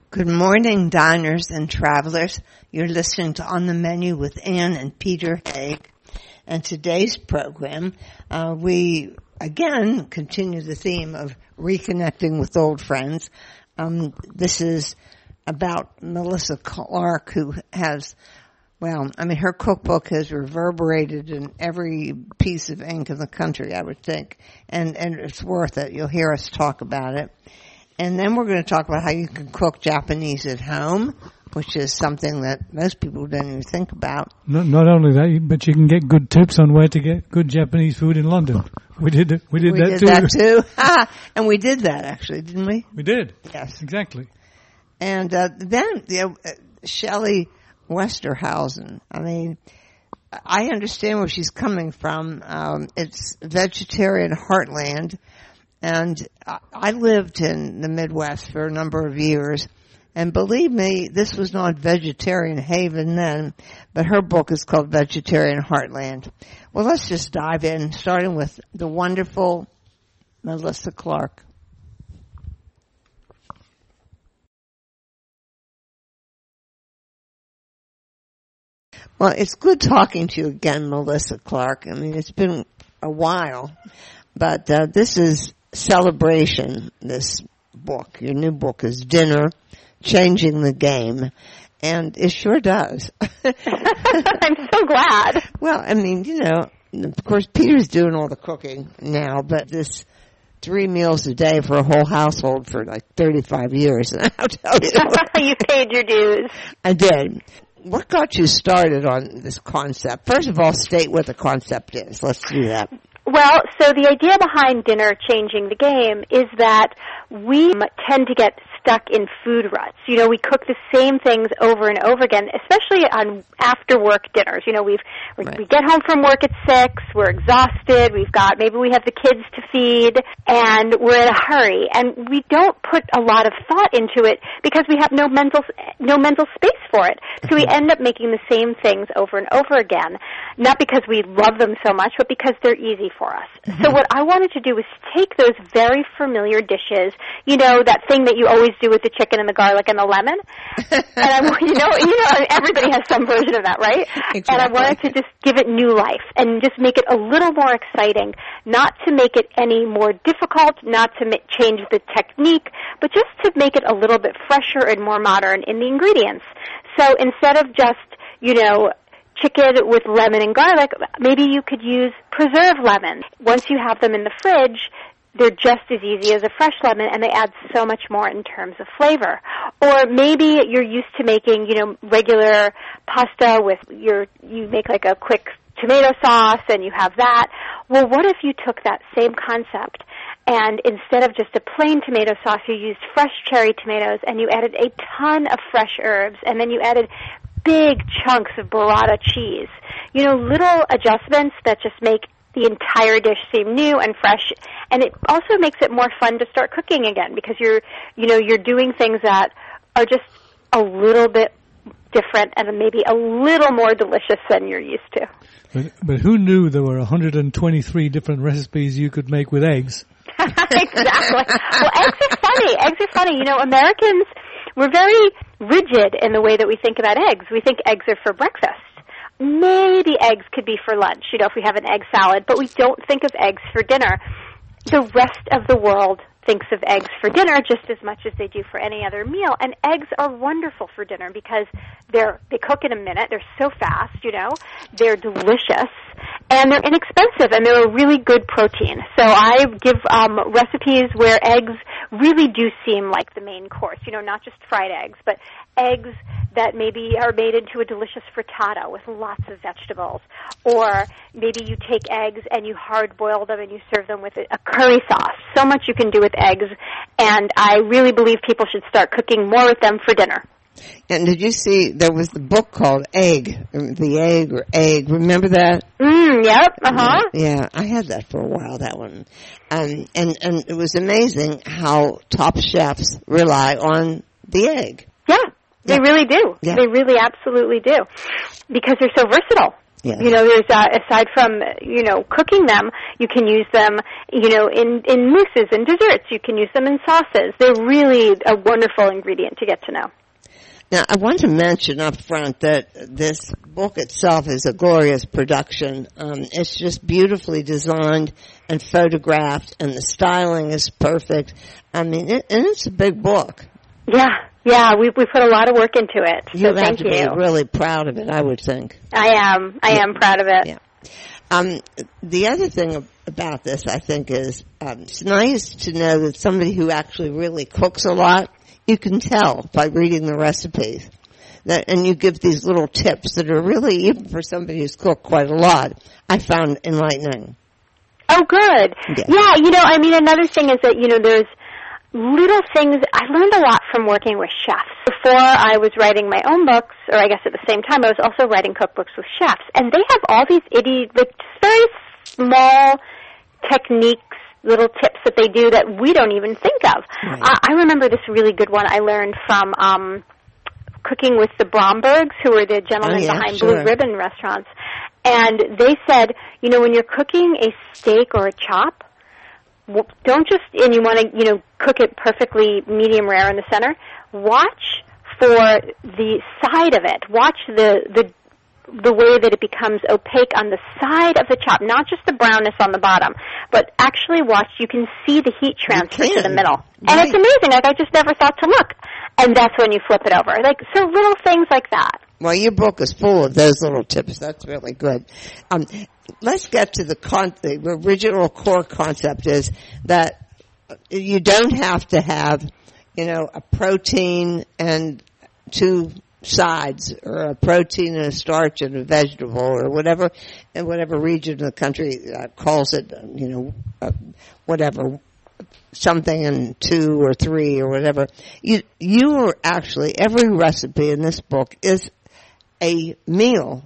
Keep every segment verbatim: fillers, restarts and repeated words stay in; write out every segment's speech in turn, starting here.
Good morning, diners and travelers. You're listening to On the Menu with Ann and Peter Haig. And today's program, uh, we again continue the theme of reconnecting with old friends. Um, this is about Melissa Clark, who has, well, I mean, her cookbook has reverberated in every piece of ink in the country, I would think. And, and it's worth it. You'll hear us talk about it. And then we're going to talk about how you can cook Japanese at home, which is something that most people don't even think about. Not, not only that, but you can get good tips on where to get good Japanese food in London. We did we did we that did too. that too. And we did that, actually, didn't we? We did. Yes. Exactly. And uh, then, you know, uh, Shelley Westerhausen, I mean, I understand where she's coming from. Um, it's vegetarian heartland. And I lived in the Midwest for a number of years, and believe me, this was not vegetarian haven then, but her book is called Vegetarian Heartland. Well, let's just dive in, starting with the wonderful Melissa Clark. Well, it's good talking to you again, Melissa Clark. I mean, it's been a while, but uh, this is Celebration, this book. Your new book is Dinner, Changing the Game. And it sure does. I'm so glad. Well, I mean, you know, of course, Peter's doing all the cooking now, but this three meals a day for a whole household for like thirty-five years. And I'll tell you. You paid your dues. I did. What got you started on this concept? First of all, state what the concept is. Let's do that. Well, so the idea behind Dinner, Changing the Game is that we tend to get stuck in food ruts. You know, we cook the same things over and over again, especially on after-work dinners. You know, we've we, right. we get home from work at six, we're exhausted, we've got, maybe we have the kids to feed, and we're in a hurry. And we don't put a lot of thought into it because we have no mental no mental space for it. So we end up making the same things over and over again, not because we love them so much, but because they're easy for us. Mm-hmm. So what I wanted to do was take those very familiar dishes, you know, that thing that you always do with the chicken and the garlic and the lemon. And I, you know, you know, everybody has some version of that, right? Exactly. And I wanted to just give it new life and just make it a little more exciting, not to make it any more difficult, not to ma- change the technique, but just to make it a little bit fresher and more modern in the ingredients. So instead of just, you know, chicken with lemon and garlic, maybe you could use preserved lemon. Once you have them in the fridge, they're just as easy as a fresh lemon, and they add so much more in terms of flavor. Or maybe you're used to making, you know, regular pasta with your, you make like a quick tomato sauce and you have that. Well, what if you took that same concept and instead of just a plain tomato sauce, you used fresh cherry tomatoes and you added a ton of fresh herbs, and then you added big chunks of burrata cheese. You know, little adjustments that just make the entire dish seem new and fresh, and it also makes it more fun to start cooking again because you're, you know, you're doing things that are just a little bit different and maybe a little more delicious than you're used to. But, but who knew there were one hundred twenty-three different recipes you could make with eggs? Exactly. Well, eggs are funny. Eggs are funny. You know, Americans, we're very rigid in the way that we think about eggs. We think eggs are for breakfast. Maybe eggs could be for lunch, you know, if we have an egg salad, but we don't think of eggs for dinner. The rest of the world thinks of eggs for dinner just as much as they do for any other meal, and eggs are wonderful for dinner because they're they cook in a minute, they're so fast, you know, they're delicious, and they're inexpensive, and they're a really good protein. So I give um, recipes where eggs really do seem like the main course, you know, not just fried eggs, but eggs that maybe are made into a delicious frittata with lots of vegetables. Or maybe you take eggs and you hard boil them and you serve them with a curry sauce. So much you can do with eggs, and I really believe people should start cooking more with them for dinner. And did you see, there was the book called Egg, The Egg or Egg, remember that? Mm, yep, uh-huh. Yeah, I had that for a while, that one. Um, and, and it was amazing how top chefs rely on the egg. Yeah, they yeah. really do. Yeah. They really absolutely do. Because they're so versatile. Yes. You know, there's uh, aside from, you know, cooking them, you can use them, you know, in, in mousses and desserts. You can use them in sauces. They're really a wonderful ingredient to get to know. Now, I want to mention up front that this book itself is a glorious production. Um, it's just beautifully designed and photographed, and the styling is perfect. I mean, it, and it's a big book. Yeah, yeah, we we put a lot of work into it. So you have thank to you. be really proud of it, I would think. I am. I yeah. am proud of it. Yeah. Um, the other thing about this, I think, is um, it's nice to know that somebody who actually really cooks a lot, you can tell by reading the recipes. That, and you give these little tips that are really, even for somebody who's cooked quite a lot, I found enlightening. Oh, good. Yeah. yeah, you know, I mean, another thing is that, you know, there's little things. I learned a lot from working with chefs. Before I was writing my own books, or I guess at the same time, I was also writing cookbooks with chefs. And they have all these itty, like, very small techniques, little tips that they do that we don't even think of. Right. Uh, I remember this really good one I learned from um, cooking with the Brombergs, who were the gentlemen oh, yeah, behind sure. Blue Ribbon restaurants. And they said, you know, when you're cooking a steak or a chop, don't just, and you want to, you know, cook it perfectly medium rare in the center, watch for the side of it. Watch the, the, the way that it becomes opaque on the side of the chop, not just the brownness on the bottom, but actually watch, you can see the heat transfer to the middle. Right. And it's amazing, like I just never thought to look. And that's when you flip it over. Like, so little things like that. Well, your book is full of those little tips. That's really good. Um, let's get to the, con- the original core concept is that you don't have to have, you know, a protein and two sides, or a protein and a starch and a vegetable, or whatever, in whatever region of the country uh, calls it, you know, uh, whatever, something in two or three or whatever. You, you are actually, every recipe in this book is a meal.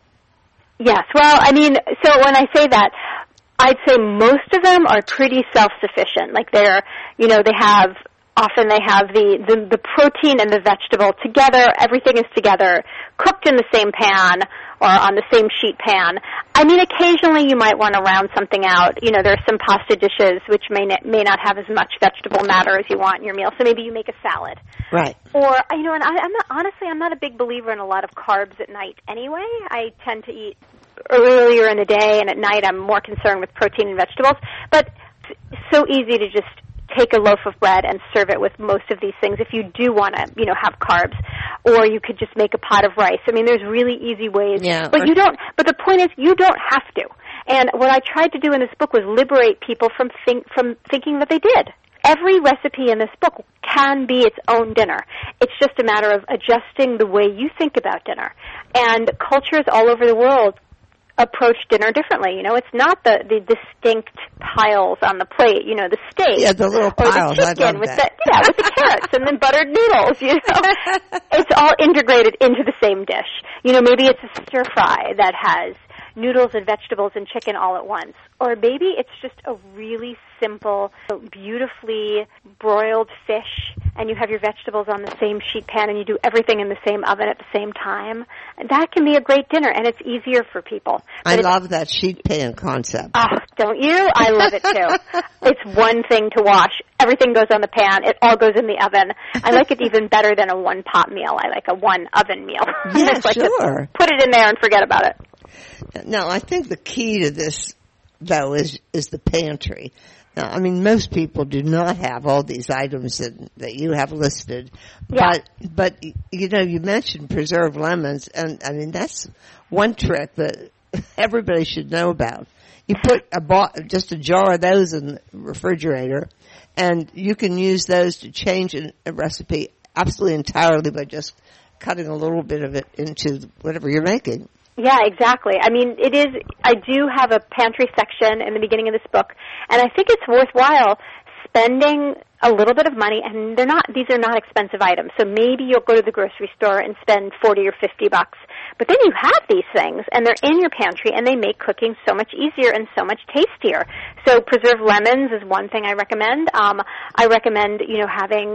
Yes, well, I mean, so when I say that, I'd say most of them are pretty self-sufficient. Like they're, you know, they have, often they have the, the, the protein and the vegetable together. Everything is together, cooked in the same pan or on the same sheet pan. I mean, occasionally you might want to round something out. You know, there are some pasta dishes which may not, may not have as much vegetable matter as you want in your meal. So maybe you make a salad. Right. Or, you know, and I, I'm not, honestly, I'm not a big believer in a lot of carbs at night anyway. I tend to eat earlier in the day, and at night I'm more concerned with protein and vegetables. But it's so easy to just take a loaf of bread and serve it with most of these things if you do want to, you know, have carbs. Or you could just make a pot of rice. I mean, there's really easy ways. Yeah, but you don't, but the point is you don't have to. And what I tried to do in this book was liberate people from think, from thinking that they did. Every recipe in this book can be its own dinner. It's just a matter of adjusting the way you think about dinner. And cultures all over the world approach dinner differently. You know, it's not the, the distinct piles on the plate, you know, the steak. Yeah, the little piles. Or the chicken I love with that. the, yeah, with the carrots and then buttered noodles, you know. It's all integrated into the same dish. You know, maybe it's a stir fry that has noodles and vegetables and chicken all at once. Or maybe it's just a really simple, beautifully broiled fish, and you have your vegetables on the same sheet pan, and you do everything in the same oven at the same time. That can be a great dinner, and it's easier for people. I But love that sheet pan concept. Oh, don't you? I love it too. It's one thing to wash. Everything goes on the pan. It all goes in the oven. I like it even better than a one-pot meal. I like a one-oven meal. Yeah, Just like to sure. put it in there and forget about it. Now, I think the key to this, though, is is the pantry. Now, I mean, most people do not have all these items that, that you have listed. Yeah. But, but, you know, you mentioned preserved lemons, and, I mean, that's one trick that everybody should know about. You put a bo- just a jar of those in the refrigerator, and you can use those to change a, a recipe absolutely entirely by just cutting a little bit of it into whatever you're making. Yeah, exactly. I mean, it is, I do have a pantry section in the beginning of this book, and I think it's worthwhile spending a little bit of money, and they're not, these are not expensive items. So maybe you'll go to the grocery store and spend forty or fifty bucks. But then you have these things, and they're in your pantry, and they make cooking so much easier and so much tastier. So preserved lemons is one thing I recommend. Um, I recommend, you know, having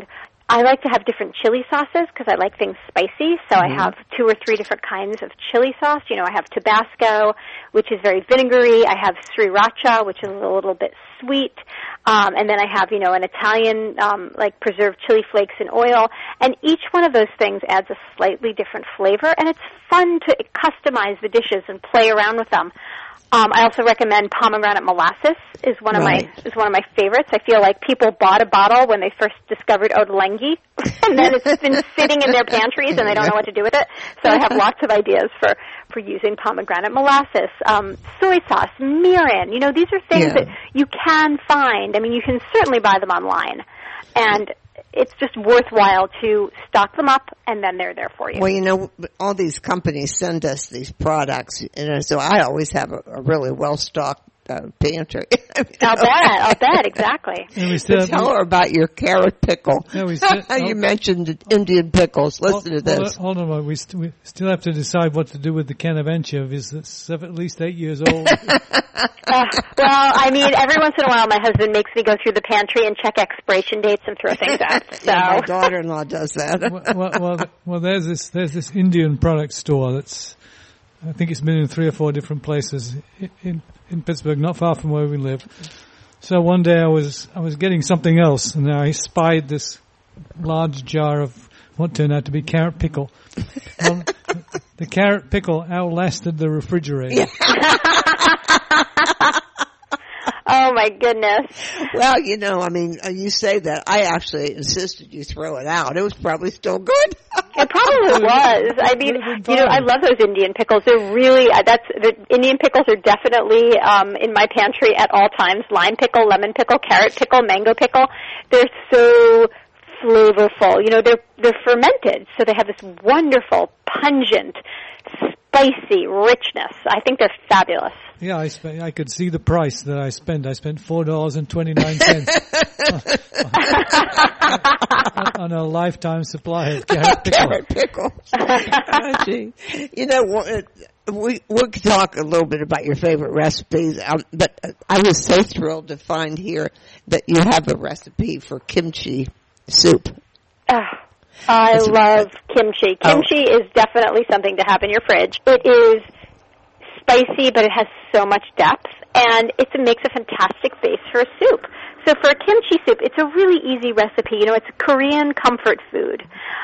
I like to have different chili sauces because I like things spicy. So Mm-hmm. I have two or three different kinds of chili sauce. You know, I have Tabasco, which is very vinegary. I have Sriracha, which is a little bit sweet. Um, and then I have, you know, an Italian, um, like preserved chili flakes in oil. And each one of those things adds a slightly different flavor. And it's fun to customize the dishes and play around with them. Um, I also recommend pomegranate molasses is one of Right. my is one of my favorites. I feel like people bought a bottle when they first discovered Ottolenghi, and then it's been sitting in their pantries and they don't know what to do with it. So I have lots of ideas for, for using pomegranate molasses, um, soy sauce, mirin. You know, these are things Yeah. that you can find. I mean, you can certainly buy them online, and it's just worthwhile to stock them up, and then they're there for you. Well, you know, all these companies send us these products, you know, so I always have a, a really well-stocked uh, pantry. I'll bet, I'll bet, exactly. And we still So tell her about your carrot pickle. Yeah, we still- you mentioned Indian pickles. Listen to this. Hold on, hold on. We, st- we still have to decide what to do with the can of anchovies that's at least eight years old. Uh, well, I mean, every once in a while my husband makes me go through the pantry and check expiration dates and throw things out. So. Yeah, my daughter-in-law does that. well, well, well, well, there's this there's this Indian product store that's, I think it's been in three or four different places in, in in Pittsburgh, not far from where we live. So one day I was I was getting something else, and I spied this large jar of what turned out to be carrot pickle. Well, the carrot pickle outlasted the refrigerator. Oh my goodness. Well, you know, I mean, uh, you say that. I actually insisted you throw it out. It was probably still good. It probably was. I mean, you know, I love those Indian pickles. They're really, uh, that's, the Indian pickles are definitely, um, in my pantry at all times. Lime pickle, lemon pickle, carrot pickle, mango pickle. They're so flavorful. You know, they're, they're fermented, so they have this wonderful, pungent, spicy richness. I think they're fabulous. Yeah, I spent, I could see the price that I spent. I spent four dollars and twenty-nine cents on a lifetime supply of carrot pickle. Carrot pickle. Oh, gee. You know, what, we we could talk a little bit about your favorite recipes, um, but I was so thrilled to find here that you have a recipe for kimchi soup. Oh, I That's love kimchi. Kimchi Oh. is definitely something to have in your fridge. It is spicy, but it has so much depth, and it's, it makes a fantastic base for a soup. So for a kimchi soup, it's a really easy recipe. You know, it's a Korean comfort food.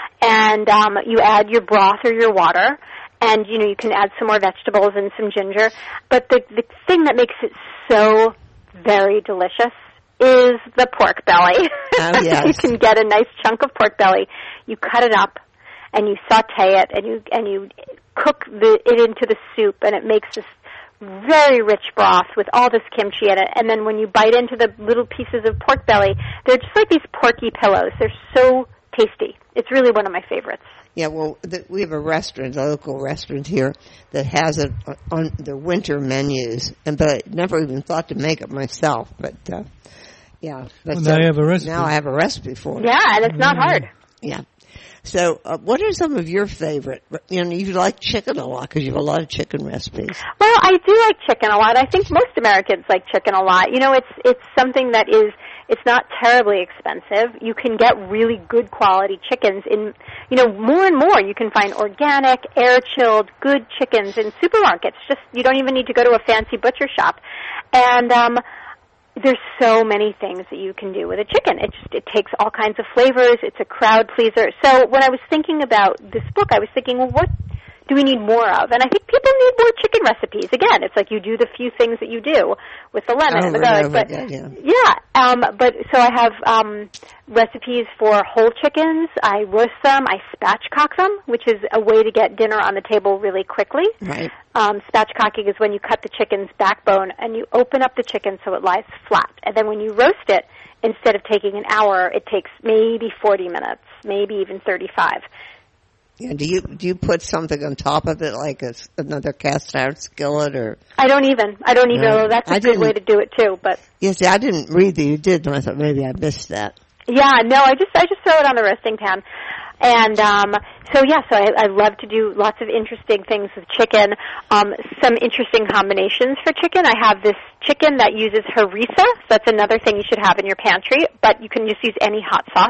And um, you add your broth or your water, and, you know, you can add some more vegetables and some ginger. But the, the thing that makes it so very delicious is the pork belly. Oh, yes. You can get a nice chunk of pork belly. You cut it up, and you saute it, and you and you cook the, it into the soup, and it makes this very rich broth with all this kimchi in it. And then when you bite into the little pieces of pork belly, they're just like these porky pillows. They're so tasty. It's really one of my favorites. Yeah, well, the, we have a restaurant, a local restaurant here, that has it on the winter menus, and but I never even thought to make it myself. But uh, yeah, but Well, now you have a recipe. Now I have a recipe for it. Yeah, and it's not hard. Yeah. So, uh, what are some of your favorite? You know, you like chicken a lot because you have a lot of chicken recipes. Well, I do like chicken a lot. I think most Americans like chicken a lot. You know, it's it's something that is it's not terribly expensive. You can get really good quality chickens in, you know, more and more. You can find organic, air-chilled, good chickens in supermarkets. Just you don't even need to go to a fancy butcher shop. And um there's so many things that you can do with a chicken. It just, it takes all kinds of flavors. It's a crowd pleaser. So when I was thinking about this book, I was thinking, well, what do we need more of? And I think people need more chicken recipes. Again, it's like you do the few things that you do with the lemon and the garlic. But yeah, yeah, um, but so I have um, recipes for whole chickens. I roast them. I spatchcock them, which is a way to get dinner on the table really quickly. Right. Um, spatchcocking is when you cut the chicken's backbone and you open up the chicken so it lies flat. And then when you roast it, instead of taking an hour, it takes maybe forty minutes, maybe even thirty-five. Yeah. Do you do you put something on top of it, like a, another cast iron skillet, or? I don't even. I don't even. No, know. That's a I good didn't- way to do it too. But Yeah. See, I didn't read that you did, and I thought maybe I missed that. yeah, no, I just I just throw it on the roasting pan. And um, so, yeah, so I, I love to do lots of interesting things with chicken. Um, some interesting combinations for chicken. I have this chicken that uses harissa. So that's another thing you should have in your pantry, but you can just use any hot sauce.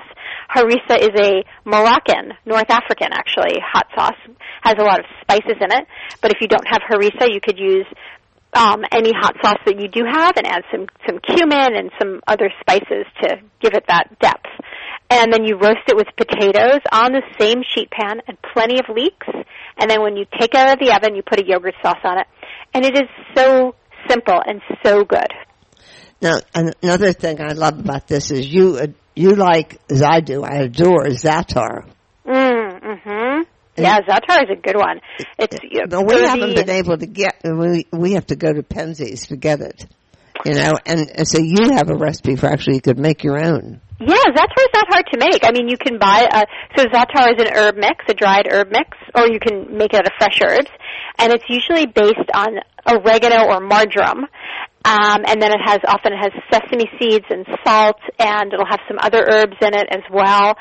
Harissa is a Moroccan, North African actually, hot sauce. Has a lot of spices in it. But if you don't have harissa, you could use um, any hot sauce that you do have and add some, some cumin and some other spices to give it that depth. And then you roast it with potatoes on the same sheet pan and plenty of leeks. And then when you take it out of the oven, you put a yogurt sauce on it. And it is so simple and so good. Now, another thing I love about this is you, uh, you like, as I do, I adore za'atar. Mm, mm-hmm. Yeah, za'atar is a good one. It's, it, but we haven't been able to get, we, we have to go to Penzeys to get it. You know, and, and so you have a recipe for actually you could make your own. Yeah, za'atar is not hard to make. I mean, you can buy a, so za'atar is an herb mix, a dried herb mix, or you can make it out of fresh herbs. And it's usually based on oregano or marjoram. Um, and then it has, often it has sesame seeds and salt, and it'll have some other herbs in it as well.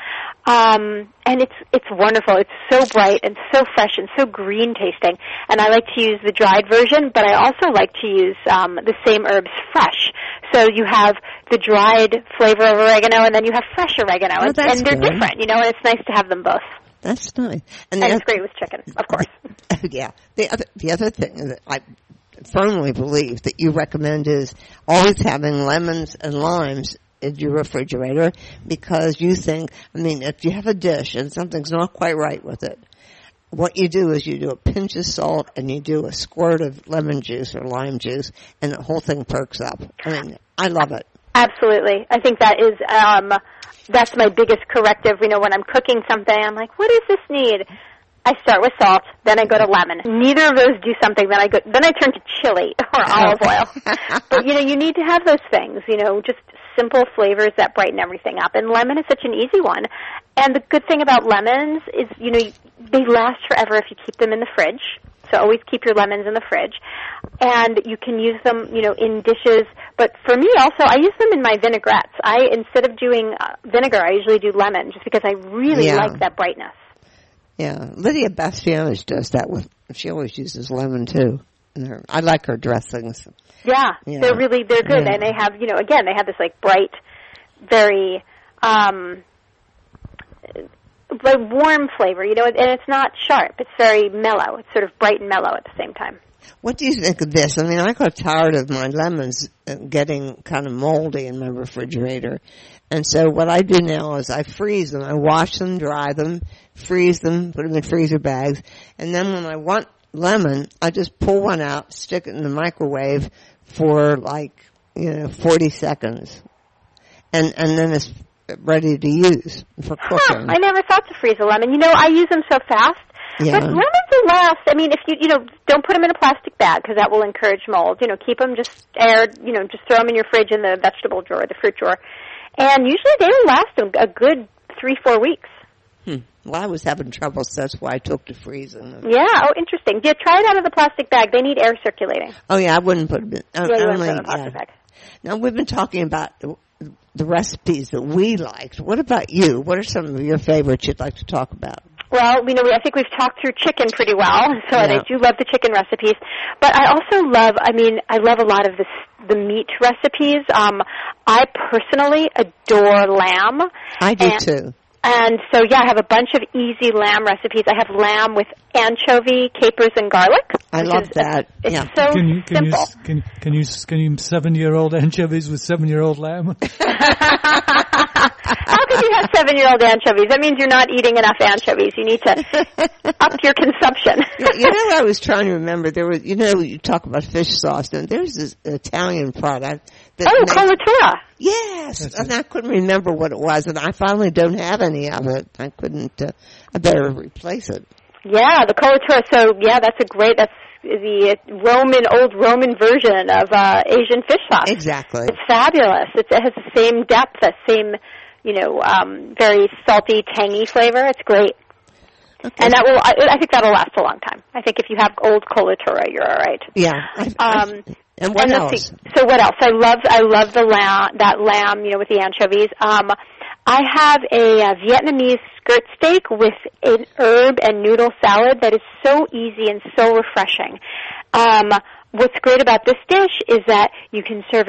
Um, and it's, it's wonderful. It's so bright and so fresh and so green tasting. And I like to use the dried version, but I also like to use, um, the same herbs fresh. So you have the dried flavor of oregano, and then you have fresh oregano. Oh, and, that's and they're good. different, you know, and it's nice to have them both. That's nice. And, and it's great with chicken, of course. Yeah. The other, the other thing that I firmly believe that you recommend is always having lemons and limes in your refrigerator, because you think, I mean, if you have a dish and something's not quite right with it, what you do is you do a pinch of salt and you do a squirt of lemon juice or lime juice, and the whole thing perks up. I mean, I love it. Absolutely. I think that is, um, that's my biggest corrective. You know, when I'm cooking something, I'm like, what does this need? I start with salt, then I go to lemon. Neither of those do something, then I go, then I turn to chili or olive oil. But, you know, you need to have those things, you know, just simple flavors that brighten everything up. And lemon is such an easy one. And the good thing about lemons is, you know, they last forever if you keep them in the fridge. So always keep your lemons in the fridge. And you can use them, you know, in dishes. But for me also, I use them in my vinaigrettes. I, instead of doing uh, vinegar, I usually do lemon just because I really yeah. like that brightness. Yeah, Lydia Bastianich does that with, she always uses lemon too. Her, I like her dressings. Yeah, yeah. they're really, they're good. Yeah. And they have, you know, again, they have this like bright, very, um, like warm flavor, you know, and it's not sharp. It's very mellow. It's sort of bright and mellow at the same time. What do you think of this? I mean, I got tired of my lemons getting kind of moldy in my refrigerator. And so what I do now is I freeze them. I wash them, dry them, freeze them, put them in freezer bags. And then when I want lemon, I just pull one out, stick it in the microwave for like, you know, forty seconds. And, and then it's ready to use for cooking. Huh, I never thought to freeze a lemon. You know, I use them so fast. Yeah. But lemons will last. I mean, if you, you know, don't put them in a plastic bag because that will encourage mold. You know, keep them just aired, you know, just throw them in your fridge in the vegetable drawer, the fruit drawer. And usually they will last a good three, four weeks. Hmm. Well, I was having trouble, so that's why I took to freezing them. Yeah, oh, interesting. Yeah, try it out of the plastic bag. They need air circulating. Oh, yeah, I wouldn't put them in. Yeah, you wouldn't put them in a plastic yeah. bag. Now, we've been talking about the recipes that we liked. What about you? What are some of your favorites you'd like to talk about? Well, you know, I think we've talked through chicken pretty well, so yeah. I do love the chicken recipes. But I also love, I mean, I love a lot of this, the meat recipes. Um, I personally adore lamb. I do and, too. And so, yeah, I have a bunch of easy lamb recipes. I have lamb with anchovy, capers, and garlic. I love is, that. It's yeah. so can you, can simple. You, can, can you can you seven-year-old anchovies with seven-year-old lamb? How can you have seven-year-old anchovies? That means you're not eating enough anchovies. You need to up your consumption. you, you know, I was trying to remember. There was, you know, you talk about fish sauce, and there's this Italian product. That oh, makes, colatura. Yes, That's and it. I couldn't remember what it was, and I finally don't have any of it. I couldn't. Uh, I better replace it. Yeah, the colatura. So, yeah, that's a great. That's the Roman, old Roman version of uh, Asian fish sauce. Exactly. It's fabulous. It's, it has the same depth, the same, you know, um, very salty, tangy flavor. It's great. Okay. And that will. I, I think that'll last a long time. I think if you have old colatura, you're all right. Yeah. I, Um, I, and what and else? See, so what else? I love I love the lamb, that lamb, you know, with the anchovies. Um, I have a, a Vietnamese skirt steak with an herb and noodle salad that is so easy and so refreshing. Um, what's great about this dish is that you can serve it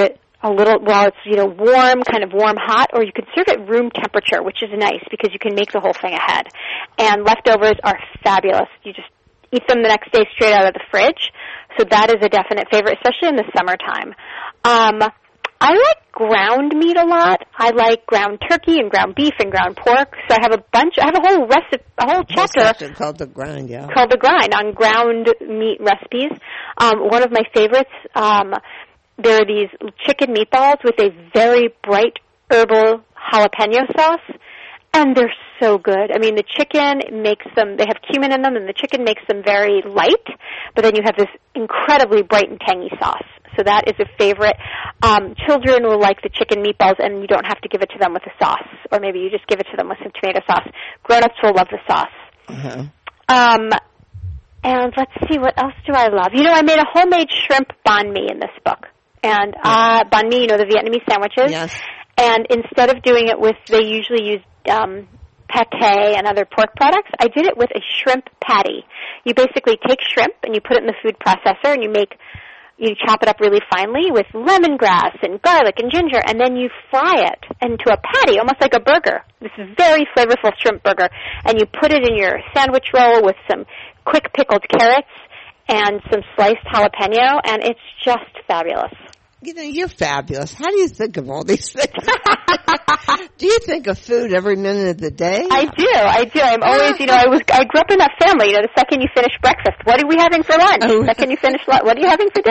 a little, while it's, you know, warm, kind of warm hot, or you can serve it room temperature, which is nice because you can make the whole thing ahead. And leftovers are fabulous. You just eat them the next day straight out of the fridge. So that is a definite favorite, especially in the summertime. Um, I like ground meat a lot. I like ground turkey and ground beef and ground pork. So I have a bunch, I have a whole recipe, a whole chapter called The Grind, yeah. Called The Grind on ground meat recipes. Um, one of my favorites, um, there are these chicken meatballs with a very bright herbal jalapeno sauce, and they're so good. I mean, the chicken makes them, they have cumin in them, and the chicken makes them very light, but then you have this incredibly bright and tangy sauce. So that is a favorite. Um, children will like the chicken meatballs, and you don't have to give it to them with a sauce, or maybe you just give it to them with some tomato sauce. Grown-ups will love the sauce. Uh-huh. Um, and let's see, what else do I love? You know, I made a homemade shrimp banh mi in this book. And uh, banh mi, you know, the Vietnamese sandwiches. Yes. And instead of doing it with, they usually use um, pate and other pork products, I did it with a shrimp patty. You basically take shrimp and you put it in the food processor and you make, you chop it up really finely with lemongrass and garlic and ginger, and then you fry it into a patty, almost like a burger. This very flavorful shrimp burger. And you put it in your sandwich roll with some quick pickled carrots and some sliced jalapeno, and it's just fabulous. You know, you're fabulous. How do you think of all these things? Do you think of food every minute of the day? I do. I do. I'm always, you know, I was, I grew up in that family. You know, the second you finish breakfast, what are we having for lunch? Oh. The second you finish lunch, what are you having for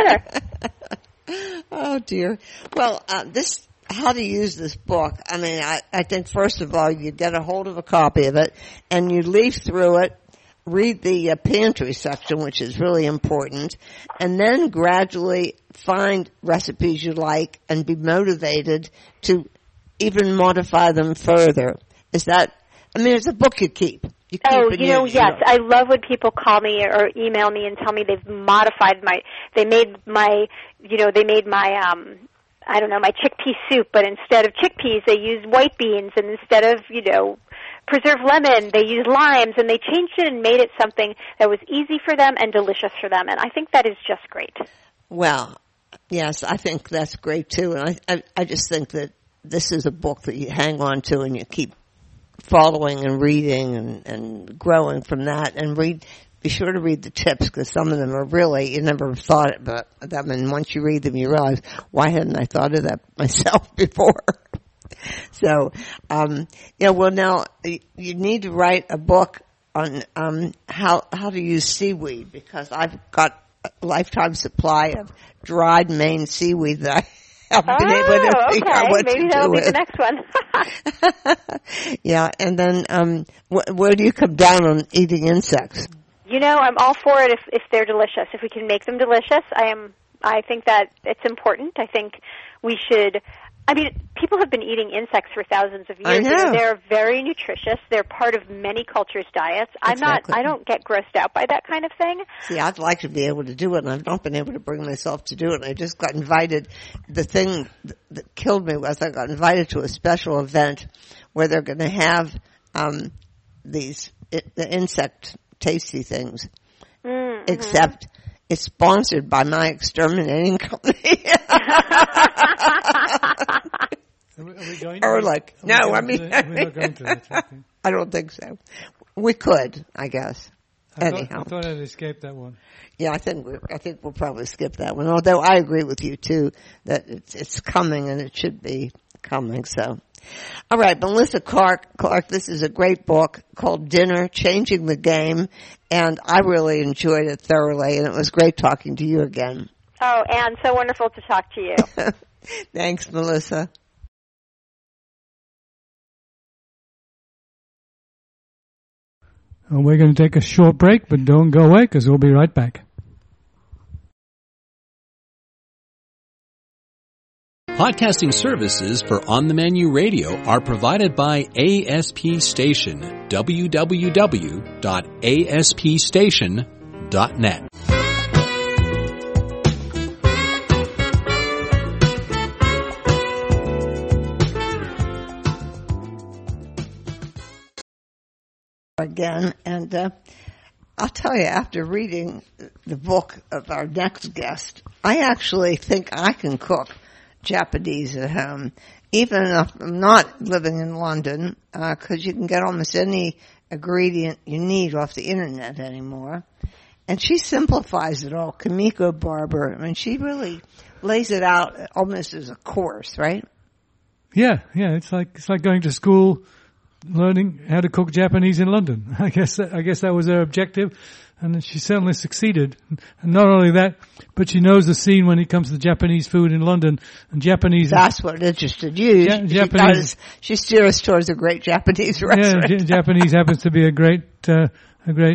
dinner? Oh, dear. Well, uh, this, how to use this book. I mean, I, I think first of all, you get a hold of a copy of it and you leaf through it. Read the uh, pantry section, which is really important, and then gradually find recipes you like and be motivated to even modify them further. Is that, I mean, it's a book you keep. You keep oh, it you know, in, yes. You know. I love when people call me or email me and tell me they've modified my, they made my, you know, they made my, um, I don't know, my chickpea soup, but instead of chickpeas, they used white beans, and instead of, you know, preserved lemon, they used limes, and they changed it and made it something that was easy for them and delicious for them, and I think that is just great. Well, yes, I think that's great, too, and I, I, I just think that this is a book that you hang on to and you keep following and reading and, and growing from that, and read. Be sure to read the tips, because some of them are really, you never thought it, but I mean, once you read them, you realize, why hadn't I thought of that myself before? So, um, yeah, well, now you need to write a book on um, how how to use seaweed, because I've got a lifetime supply of dried Maine seaweed that I haven't been able to oh, figure okay. out what Maybe to that'll do be with. the next one. Yeah, and then um, wh- where do you come down on eating insects? You know, I'm all for it if if they're delicious. If we can make them delicious, I am. I think that it's important. I think we should. I mean, people have been eating insects for thousands of years. I know. You know, they're very nutritious. They're part of many cultures' diets. I'm Exactly. not. I don't get grossed out by that kind of thing. See, I'd like to be able to do it, and I've not been able to bring myself to do it. And I just got invited. The thing that killed me was I got invited to a special event where they're going to have um, these it, the insect tasty things, Mm-hmm. except it's sponsored by my exterminating company. Are we, are we going Or to, like, are we no, going I mean, to, are we not going to that, okay. I don't think so. We could, I guess. I thought, Anyhow. I thought I'd escaped that one. Yeah, I think we, I think we'll probably skip that one. Although I agree with you too that it's, it's coming and it should be coming. So, all right, Melissa Clark. Clark, this is a great book called Dinner: Changing the Game, and I really enjoyed it thoroughly, and it was great talking to you again. Oh, Anne, so wonderful to talk to you. Thanks, Melissa. Well, we're going to take a short break, but don't go away because we'll be right back. Podcasting services for On the Menu Radio are provided by A S P Station, w w w dot a s p station dot net. Again, and uh, I'll tell you, after reading the book of our next guest, I actually think I can cook Japanese at home, even if I'm not living in London, because uh, you can get almost any ingredient you need off the internet anymore. And she simplifies it all. Kimiko Barber, I mean, she really lays it out almost as a course, right? Yeah, yeah. It's like it's like going to school, learning how to cook Japanese in London. I guess that, I guess that was her objective, and she certainly succeeded. And not only that, but she knows the scene when it comes to Japanese food in London. And Japanese. That's what interested you. Ja- she, Japanese. Does, she steers us towards a great Japanese restaurant. Yeah, J- Japanese happens to be a great, uh, a great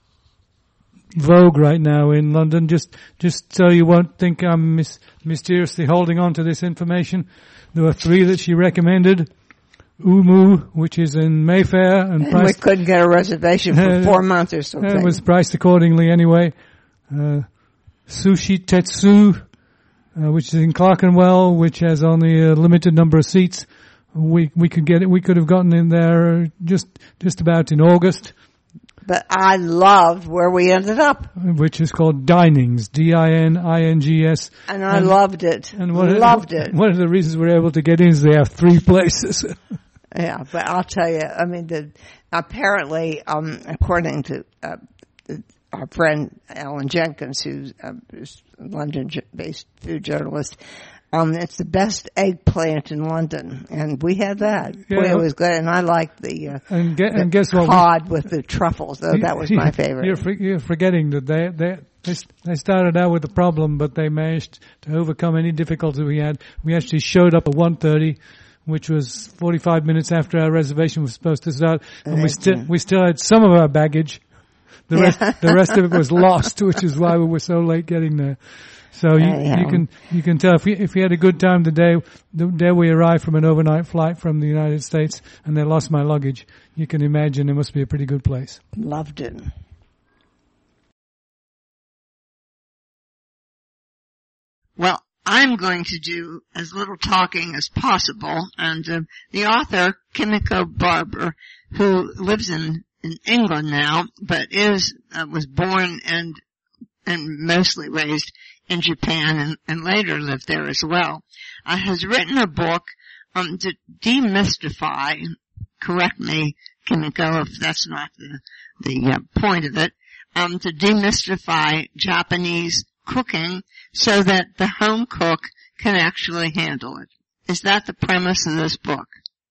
vogue right now in London. Just, just so you won't think I'm mis- mysteriously holding on to this information. There were three that she recommended. Umu, which is in Mayfair, and, and priced, we couldn't get a reservation for uh, four months or something. It was priced accordingly anyway. Uh, Sushi Tetsu, uh, which is in Clerkenwell, which has only a limited number of seats. We we could get it. We could have gotten in there just just about in August. But I loved where we ended up, which is called Dinings, D I N I N G S. And I and, loved it. And one loved of, it. One of the reasons we're able to get in is they have three places. Yeah, but I'll tell you, I mean, the, apparently, um, according to uh, our friend Alan Jenkins, who's uh, a London-based food journalist, um, it's the best eggplant in London, and we had that. Yeah. Boy, it was good, and I liked the, uh, and, get, the and guess what? cod with the truffles. Oh, that was my favorite. You're, you're forgetting that they they they started out with a problem, but they managed to overcome any difficulty we had. We actually showed up at one thirty. Which was forty-five minutes after our reservation was supposed to start, and we still we still had some of our baggage. The rest the rest of it was lost, which is why we were so late getting there. So you, you can you can tell if we if we had a good time the day the day we arrived from an overnight flight from the United States, and they lost my luggage. You can imagine it must be a pretty good place. Loved it. Well, I'm going to do as little talking as possible, and uh, the author, Kimiko Barber, who lives in, in England now, but is, uh, was born and, and mostly raised in Japan and, and later lived there as well, uh, has written a book, um, to demystify, correct me, Kimiko, if that's not the, the uh, point of it, um, to demystify Japanese cooking so that the home cook can actually handle it. Is that the premise of this book?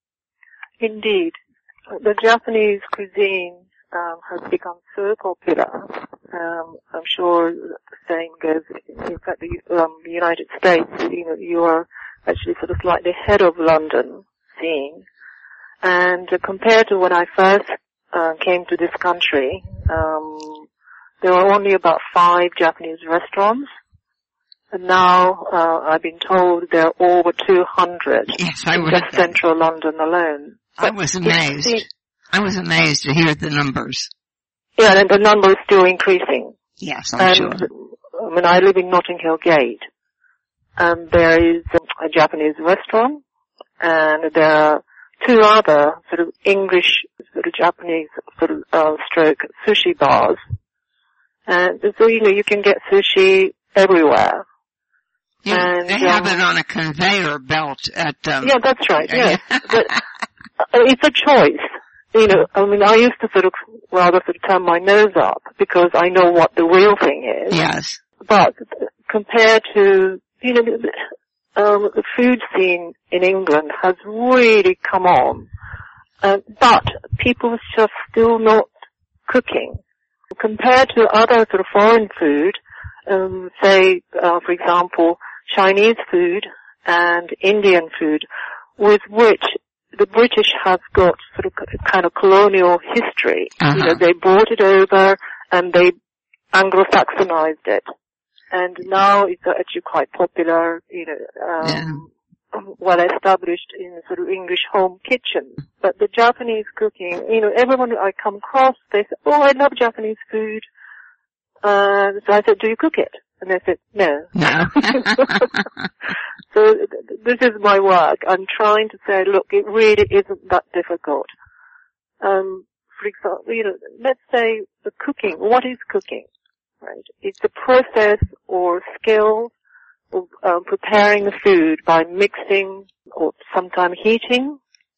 Indeed. The Japanese cuisine um, has become so popular. Um, I'm sure the same goes, in fact, the um, United States, you know, you are actually sort of slightly ahead of London scene. And uh, compared to when I first uh, came to this country, um, there were only about five Japanese restaurants. And now, uh, I've been told there are over two hundred. Yes, I in just central London alone. I was amazed. See, I was amazed to hear the numbers. Yeah, and the number is still increasing. Yes, I'm and, sure. I mean, I live in Notting Hill Gate, and there is a Japanese restaurant, and there are two other sort of English, sort of Japanese, sort of, uh, stroke sushi bars. And so, you know, you can get sushi everywhere. Yeah, and, they um, have it on a conveyor belt at, um... Yeah, that's right, yeah. But uh, it's a choice. You know, I mean, I used to sort of rather sort of turn my nose up because I know what the real thing is. Yes. But compared to, you know, um, the food scene in England has really come on. Uh, but people are just still not cooking. Compared to other sort of foreign food, um, say, uh, for example, Chinese food and Indian food, with which the British have got sort of kind of colonial history. Uh-huh. You know, they brought it over and they Anglo-Saxonized it. And now it's actually quite popular, you know, um, yeah. well established in sort of English home kitchen. But the Japanese cooking, you know, everyone I come across, they say, oh, I love Japanese food. Uh, so I said, do you cook it? And they said, no. No. So th- this is my work. I'm trying to say, look, it really isn't that difficult. Um, for example, you know, let's say the cooking. What is cooking? Right? It's a process or skill of um, preparing the food by mixing or sometimes heating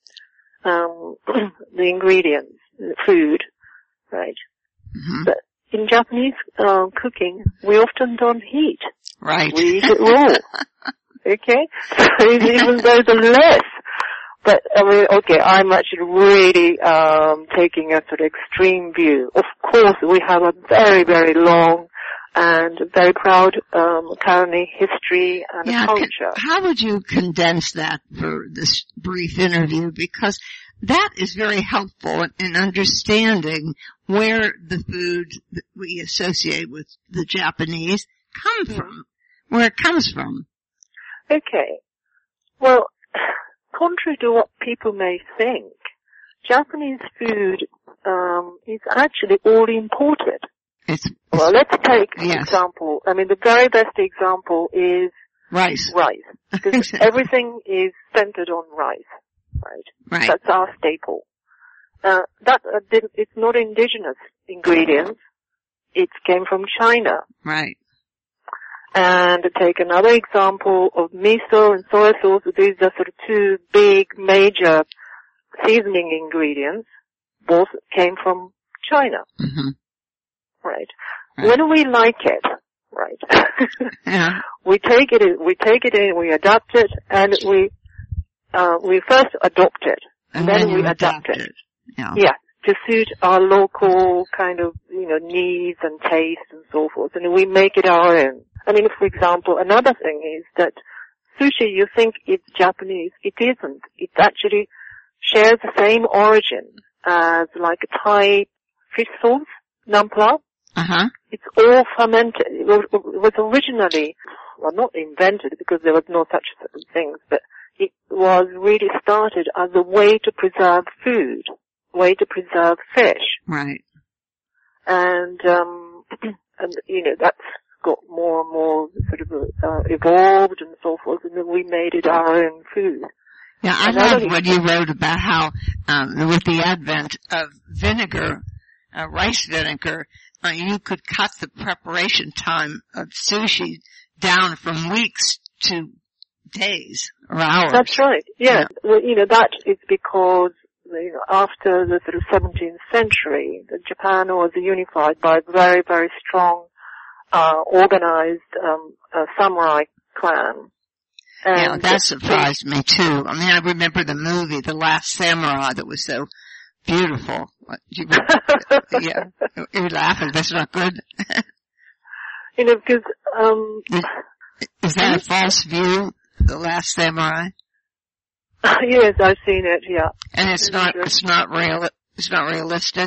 um, the ingredients, the food, right? Mm-hmm. But in Japanese uh, cooking, we often don't heat. Right. We eat it raw. Okay? So even though the less, but I mean, okay, I'm actually really um, taking a sort of extreme view. Of course, we have a very, very long and very proud um, Karani history and yeah, culture. Can, how would you condense that for this brief interview? Because that is very helpful in understanding where the food that we associate with the Japanese come mm. from, where it comes from. Okay. Well, contrary to what people may think, Japanese food um, is actually all imported. It's, it's, well, let's take an yes. example. I mean, the very best example is rice. Rice. Because everything is centered on rice, right? Right. That's our staple. Uh, that uh, didn't, it's not indigenous ingredients. It came from China. Right. And to take another example of miso and soy sauce, these are sort of two big major seasoning ingredients. Both came from China. Mm-hmm. Right. Right. When we like it, right, yeah. we take it in, we take it in, we adapt it, and we, uh, we first adopt it, and then, then we adapt, adapt it. it. Yeah. Yeah, to suit our local kind of, you know, needs and taste and so forth, and we make it our own. I mean, for example, another thing is that sushi, you think it's Japanese, it isn't. It actually shares the same origin as like a Thai fish sauce, nampla. Uh-huh. It's all fermented. It was, it was originally, well, not invented because there was no such things, but it was really started as a way to preserve food, way to preserve fish. Right. And, um, and, you know, that's got more and more sort of, uh, evolved and so forth, and then we made it our own food. Yeah, I love what you wrote about how, um, with the advent of vinegar, uh, rice vinegar, uh, you could cut the preparation time of sushi down from weeks to days or hours. That's right. Yeah. yeah. Well, you know, that is because, you know, after the sort of seventeenth century, Japan was unified by a very, very strong, uh, organized, um, uh, samurai clan. And yeah, that surprised me too. I mean, I remember the movie, The Last Samurai, that was so beautiful. You, yeah, you're laughing. That's not good. You know, because um, is, is that a false view? The Last Samurai. Yes, I've seen it. Yeah, and it's not. It's not real. It's not realistic.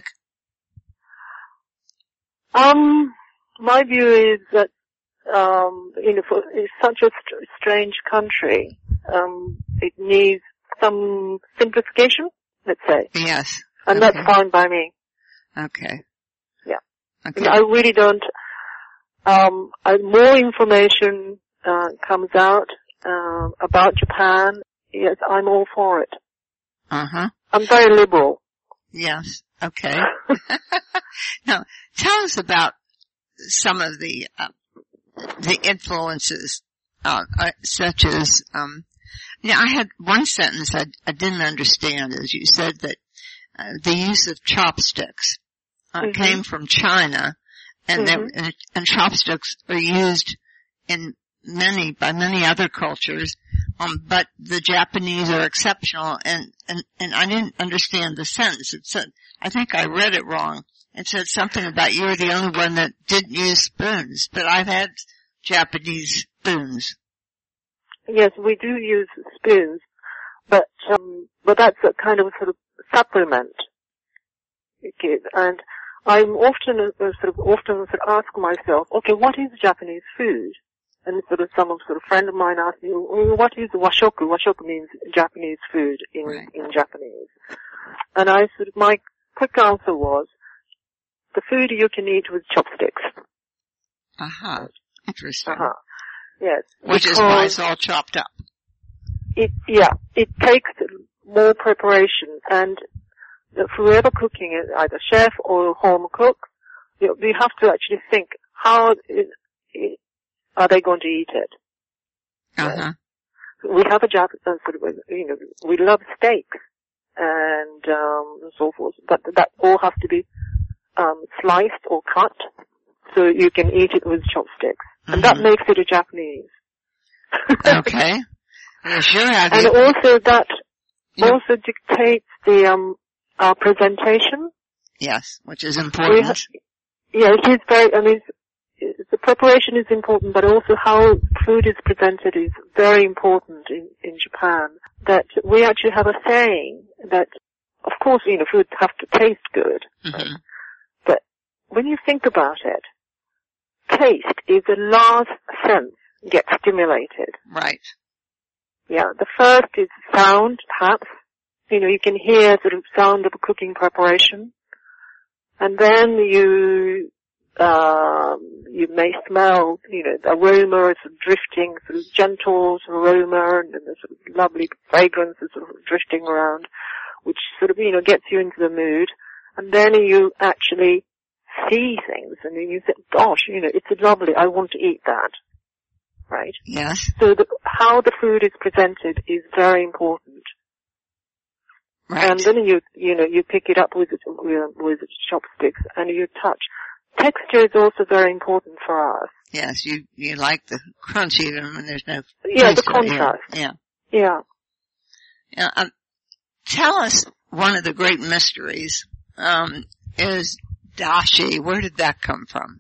Um, my view is that um, you know, for, it's such a st- strange country. Um, it needs some simplification, let's say. Yes. And okay. that's fine by me. Okay. Yeah. Okay. I really don't, um, I, more information, uh, comes out, um, about Japan. Yes, I'm all for it. Uh-huh. I'm very liberal. Yes. Okay. Now, tell us about some of the, uh, the influences, uh, uh, such as, um, yeah, I had one sentence I, I didn't understand, as you said that uh, the use of chopsticks uh, mm-hmm. came from China, and, mm-hmm. and, and chopsticks are used in many by many other cultures, um, but the Japanese are exceptional. And and and I didn't understand the sentence. It said, I think I read it wrong. It said something about you're the only one that didn't use spoons, but I've had Japanese spoons. Yes, we do use spoons, but um, but that's a kind of sort of supplement. Okay, and I'm often uh, sort of often sort of ask myself, okay, what is Japanese food? And sort of some sort of friend of mine asked me, well, what is washoku? Washoku means Japanese food in right. in Japanese, and I sort of my quick answer was the food you can eat with chopsticks. Uh huh. Interesting. Uh huh. Yes. Which is why it's all chopped up. It, yeah, it takes more preparation, and whoever cooking it, either chef or home cook, you know, we have to actually think how is, is, are they going to eat it. Uh-huh. We have a Jap, uh, sort of, you know, we love steaks and, um, so forth, but that all has to be, um, sliced or cut so you can eat it with chopsticks. Mm-hmm. And that makes it a Japanese. Okay. You sure have And you. also that Yep. also dictates the, um, our presentation. Yes, which is We important. ha- yeah, it is very, I mean, the preparation is important, but also how food is presented is very important in, in Japan. That we actually have a saying that, of course, you know, food have to taste good. Mm-hmm. But when you think about it, taste is the last sense gets stimulated. Right. Yeah, the first is sound, perhaps. You know, you can hear sort of sound of a cooking preparation. And then you, um, you may smell, you know, the aroma is sort of drifting, sort of gentle sort of aroma, and then the sort of lovely fragrance is sort of drifting around, which sort of, you know, gets you into the mood. And then you actually see things, and then you think, gosh, you know, it's lovely, I want to eat that. Right? Yes. So the, how the food is presented is very important. Right. And then you, you know, you pick it up with, with, with chopsticks and you touch. Texture is also very important for us. Yes, you, you like the crunch even when there's no... Yeah, the taste of it. contrast. Yeah. Yeah. Yeah. Um, tell us one of the great mysteries, um, is dashi. Where did that come from?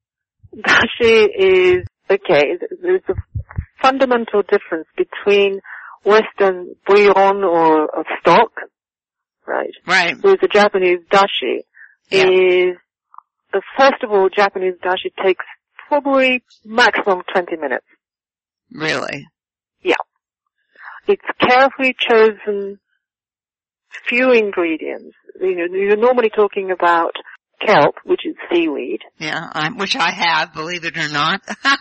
Dashi is, okay, there's a fundamental difference between Western bouillon or a stock, right? Right. Whereas the Japanese dashi Yeah. is, uh, first of all, Japanese dashi takes probably maximum twenty minutes. Really? Yeah. It's carefully chosen, few ingredients. You know, you're normally talking about kelp, which is seaweed. Yeah, I, which I have, believe it or not.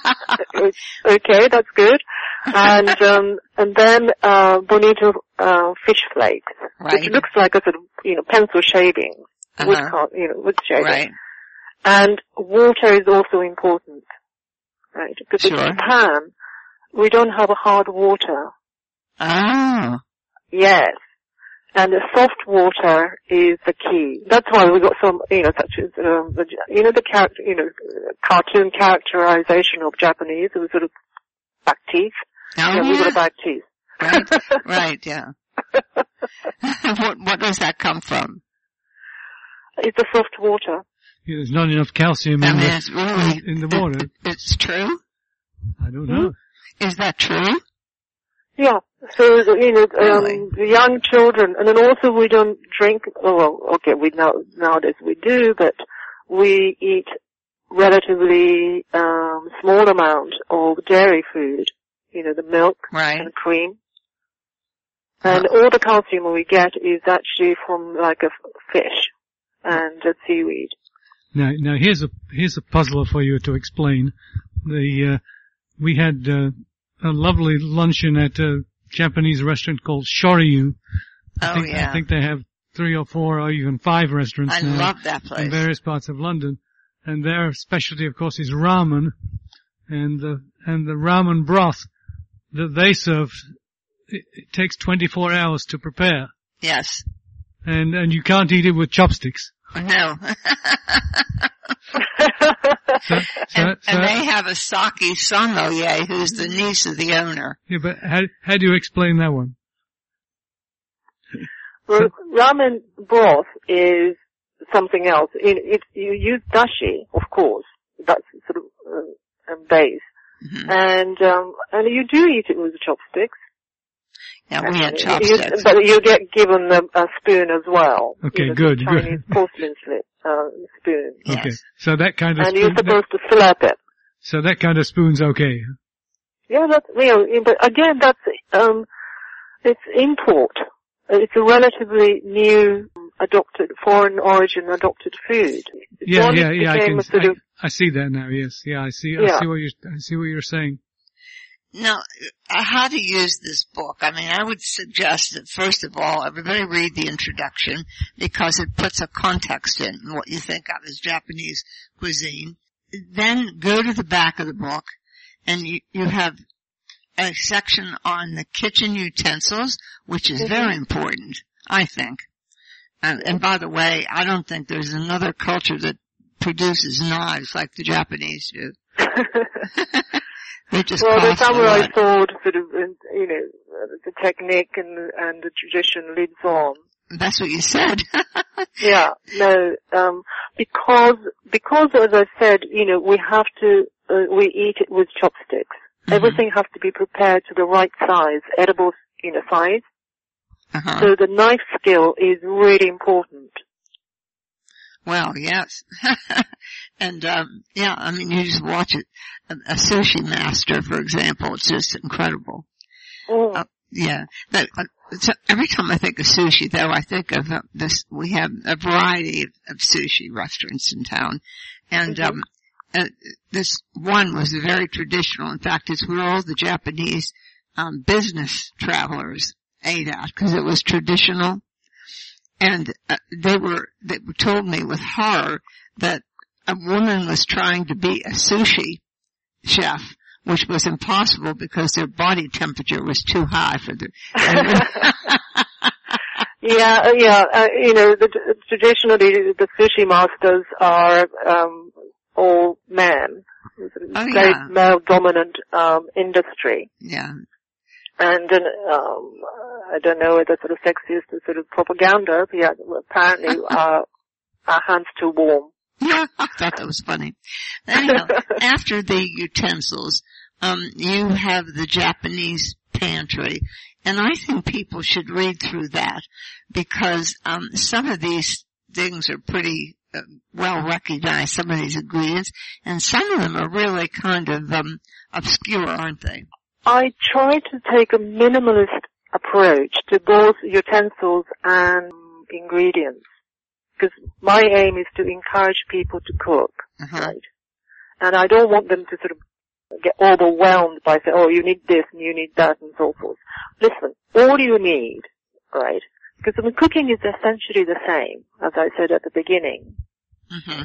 Okay, that's good. And um and then uh bonito uh fish flakes, Right. which looks like a sort of, you know, pencil shaving, Uh-huh. wood car- you know, wood shaving. Right. And water is also important, right? Because Sure. in Japan, we don't have a hard water. Oh. Yes. And the soft water is the key. That's why we got some, you know, such as, um, the, you know, the character, you know, cartoon characterization of Japanese, it was sort of back teeth. Oh, yeah, we yeah. got a back teeth. Right, right, yeah. what, what does that come from? It's the soft water. Yeah, there's not enough calcium I in, mean, the, it's really, in the water. it's true? I don't know. Is that true? Yeah. So, you know, um, Really? the young children, and then also we don't drink, oh, well, okay, we now, nowadays we do, but we eat relatively, um, small amount of dairy food. You know, the milk Right. and cream. And all the calcium we get is actually from like a f- fish and a seaweed. Now, now here's a here's a puzzler for you to explain. The uh, we had uh, a lovely luncheon at a Japanese restaurant called Shoryu. I Oh, think, yeah. I think they have three or four or even five restaurants I now love that place. in various parts of London. And their specialty, of course, is ramen, and the and the ramen broth that they serve, it, it takes twenty-four hours to prepare, Yes. and and you can't eat it with chopsticks. No. So, so, and, so and they have a sake sommelier who's the niece of the owner. yeah, but how how do you explain that one? Well, ramen broth is something else. It, it, you use dashi, of course. That's sort of uh, a base. Mm-hmm. And, um, and you do eat it with chopsticks. Yeah, we had You- chopsticks. but you get given a, a spoon as well. Okay, You know, good, the good. Chinese porcelain slit, uh, spoon. Yes. Okay, so that kind of And you're spoon, that, supposed to slap it. so that kind of spoon's okay. Yeah, that's, you know, but again, that's, um, it's import. It's a relatively new adopted, foreign origin adopted food. Yeah, One yeah, yeah. I became can. a sort I, of, I see that now. Yes, yeah. I see. I Yeah. see what you. I see what you're saying. Now, uh, how to use this book? I mean, I would suggest that first of all, everybody read the introduction because it puts a context in what you think of as Japanese cuisine. Then go to the back of the book and you, you have a section on the kitchen utensils, which is mm-hmm. very important, I think. And, and by the way, I don't think there's another culture that produces knives like the Japanese do. They just well, the cost a samurai lot. sword sort of, you know, the technique and and the tradition lives on. That's what you said. Yeah, no, um, because because as I said, you know, we have to uh, we eat it with chopsticks. Mm-hmm. Everything has to be prepared to the right size, edible, you know, size. Uh-huh. So the knife skill is really important. Well, yes. And, um, yeah, I mean, you just watch it. A, a sushi master, for example, it's just incredible. Oh. Uh, yeah. That, uh, so every time I think of sushi, though, I think of uh, this, we have a variety of, of sushi restaurants in town. And, mm-hmm. um, uh, this one was very traditional. In fact, it's where all the Japanese, um, business travelers ate at, because it was traditional. And uh, they were, they told me with horror that a woman was trying to be a sushi chef, which was impossible because their body temperature was too high for the. yeah, yeah, uh, you know, the, traditionally the sushi masters are um, all men. It's a oh, very yeah. male-dominant um, industry. Yeah. And um, I don't know whether sort of sexist or sort of propaganda, but yeah, apparently our, our hands too warm. Yeah, I thought that was funny. Anyhow, after the utensils, um, you have the Japanese pantry, and I think people should read through that because um, some of these things are pretty uh, well recognized, some of these ingredients, and some of them are really kind of um, obscure, aren't they? I try to take a minimalist approach to both utensils and ingredients because my aim is to encourage people to cook, uh-huh. right? And I don't want them to sort of get overwhelmed by saying, oh, you need this and you need that and so forth. Listen, all you need, right? Because I mean, cooking is essentially the same, as I said at the beginning. Mm-hmm.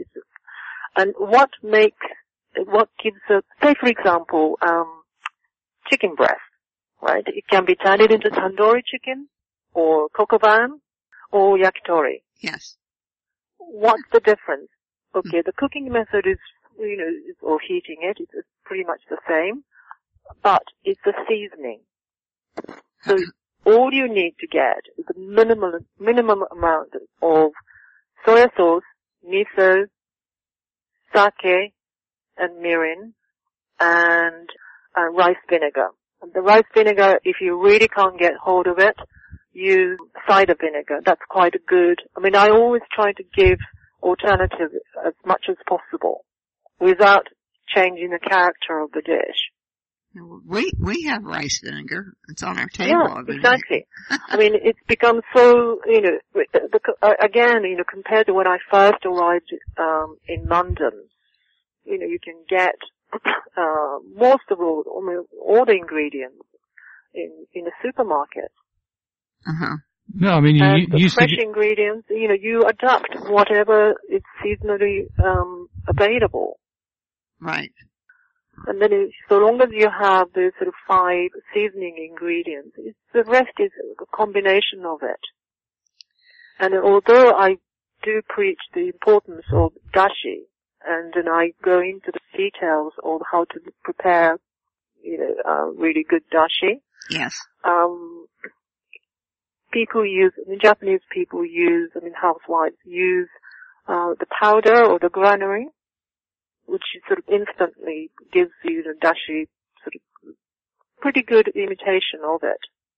And what makes, what gives a, say for example, um, chicken breast, right? It can be turned into tandoori chicken, or kokoban, or yakitori. Yes. What's the difference? Okay, mm. the cooking method is, you know, or heating it, it's pretty much the same, but it's the seasoning. So all you need to get is the minimal, minimum amount of soya sauce, miso, sake, and mirin, and uh, rice vinegar. And the rice vinegar, if you really can't get hold of it, use cider vinegar. That's quite a good, I mean, I always try to give alternatives as much as possible without changing the character of the dish. We, we have rice vinegar. It's on our table. Yeah, exactly. I mean, it's become so, you know, again, you know, compared to when I first arrived, um, in London, you know, you can get, uh, most of all, all the ingredients in, in the supermarket. Uh-huh. No, I mean, you, and you the used fresh to get... ingredients, you know, you adapt whatever is seasonally, um, available. Right. And then it, so long as you have the sort of five seasoning ingredients, it's, the rest is a combination of it. And although I do preach the importance of dashi, and then I go into the details of how to prepare, you know, uh, really good dashi. Yes. Um, people use, I mean, Japanese people use, I mean, housewives use, uh, the powder or the granary, which sort of instantly gives you the dashi sort of pretty good imitation of it.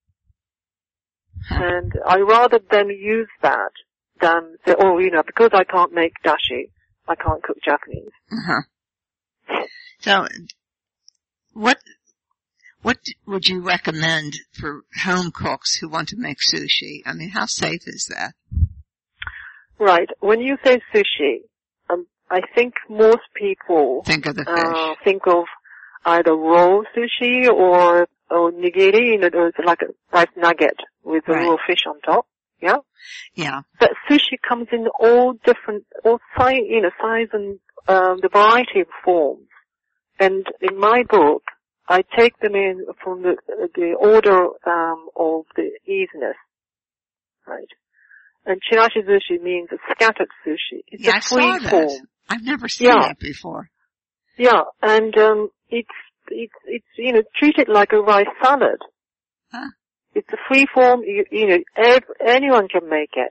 And I rather than use that than say, oh, you know, because I can't make dashi, I can't cook Japanese. Uh-huh. So, what, what would you recommend for home cooks who want to make sushi? I mean, how safe is that? Right. When you say sushi, um, I think most people think of the fish. Uh, think of either raw sushi or, or nigiri, you know, it's like a rice nugget with right. a raw fish on top. Yeah? Yeah. But sushi comes in all different, all size, you know, size and, um, the variety of forms. And in my book, I take them in from the the order um, of the easiness, right? And chirashi sushi means a scattered sushi. It's yeah, a I free saw that. form. I've never seen Yeah. that before. Yeah, and um, it's it's it's you know treated like a rice salad. Huh. It's a free form. You, you know, ev- anyone can make it.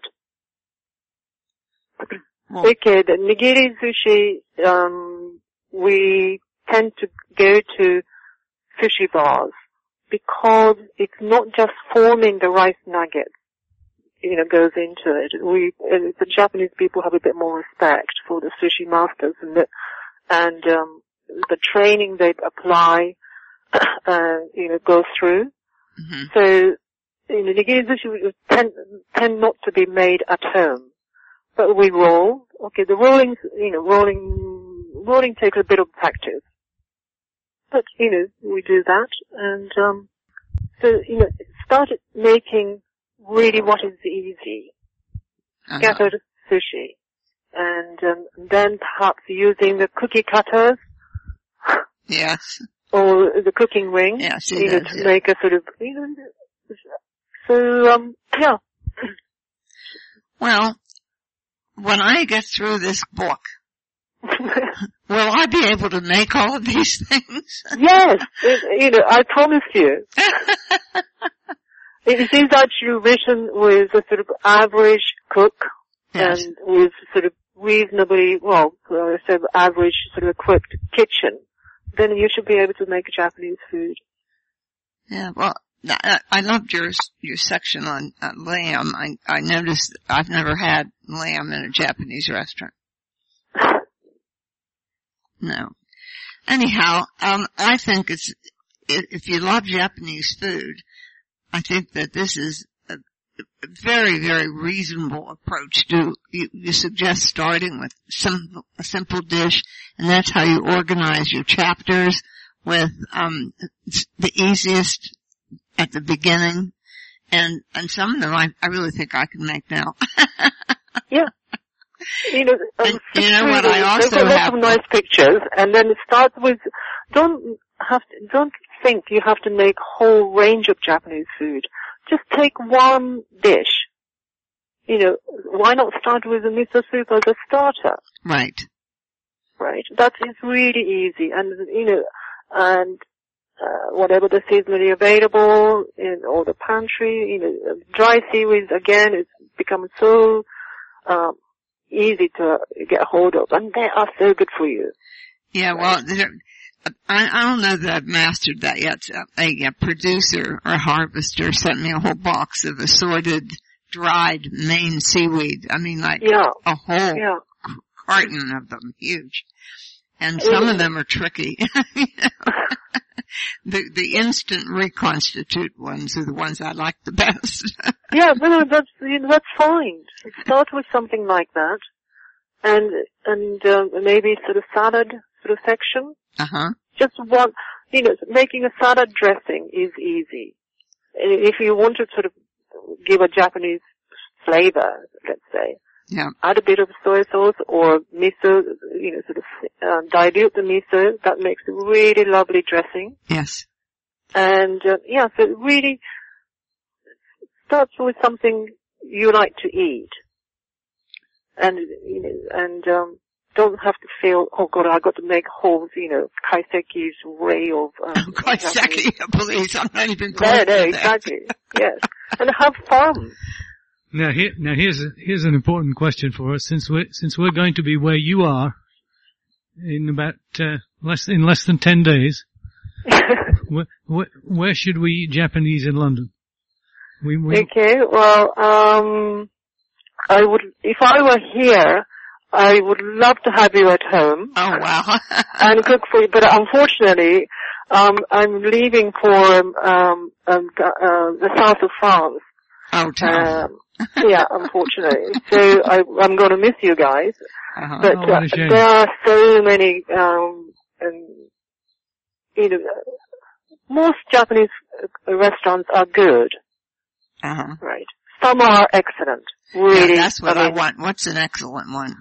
Well, Okay, the nigiri sushi. Um, we tend to go to sushi bars because it's not just forming the rice nuggets. You know, goes into it. We, uh, the Japanese people have a bit more respect for the sushi masters and the, and um, the training they apply, uh, you know, goes through. mm-hmm. So, you know, nigiri sushi tend, tend not to be made at home, but we roll. Okay, the rolling, you know, rolling, rolling takes a bit of practice, but you know, we do that, and um, so you know, started making really what is easy, uh-huh. scattered sushi, and um, then perhaps using the cookie cutters Yes. or the cooking ring, Yeah, I see you know, those, to yeah. make a sort of, you know, so um, yeah. Well, when I get through this book, will I be able to make all of these things? Yes, it, you know, I promise you. It is actually written with a sort of average cook Yes. and with sort of reasonably, well, uh, sort of average sort of equipped kitchen. Then you should be able to make Japanese food. Yeah, well, I, I loved your your section on, on lamb. I, I noticed I've never had lamb in a Japanese restaurant. No. Anyhow, um, I think it's, if you love Japanese food, I think that this is a, a very, very reasonable approach to, you, you suggest starting with some, a simple dish, and that's how you organize your chapters with, um, the easiest at the beginning, and, and some of them I, I really think I can make now. Yeah. You know, um, And you know what I also there's a lot have- of nice pictures, and then it starts with, don't have to, don't think you have to make a whole range of Japanese food. Just take one dish. You know, why not start with the miso soup as a starter? Right. Right? That is really easy, and you know, and uh, whatever the seasonally available in or the pantry, you know, dry seaweeds again, it's become so um, easy to get hold of, and they are so good for you. Yeah, well, there, I, I don't know that I've mastered that yet. A, a producer or harvester sent me a whole box of assorted dried Maine seaweed. I mean, like Yeah. a whole Yeah. carton of them, huge. And some of them are tricky. You know? the the instant reconstitute ones are the ones I like the best. Yeah, no, no, that's you know, that's fine. Start with something like that, and and um, maybe sort of salad sort of section. Uh huh. Just one, you know, making a salad dressing is easy. If you want to sort of give a Japanese flavor, let's say, Yeah. add a bit of soy sauce or miso, you know, sort of uh, dilute the miso. That makes a really lovely dressing. Yes. And uh, yeah, so it really starts with something you like to eat, and you know, and um, don't have to feel, oh God, I got to make whole, you know, kaiseki's way of. Um, Kaiseki, please. I'm not even No, close no, to that. exactly. Yes, and have fun. Now here, now here's a, here's an important question for us. Since we're since we're going to be where you are in about uh, less in less than ten days, where, where, where should we eat Japanese in London? We, we Okay, well, um, I would, if I were here, I would love to have you at home Oh, wow. and cook for you, but unfortunately, um, I'm leaving for um, um, um, uh, the south of France. Oh, Tom. Um, yeah, unfortunately. So I, I'm going to miss you guys. Uh-huh. But Oh, what a uh, shame. there are so many, um, and, you know, most Japanese uh, restaurants are good, Uh-huh. right? Some are excellent, really. Yeah, that's what I, mean, want. What's an excellent one?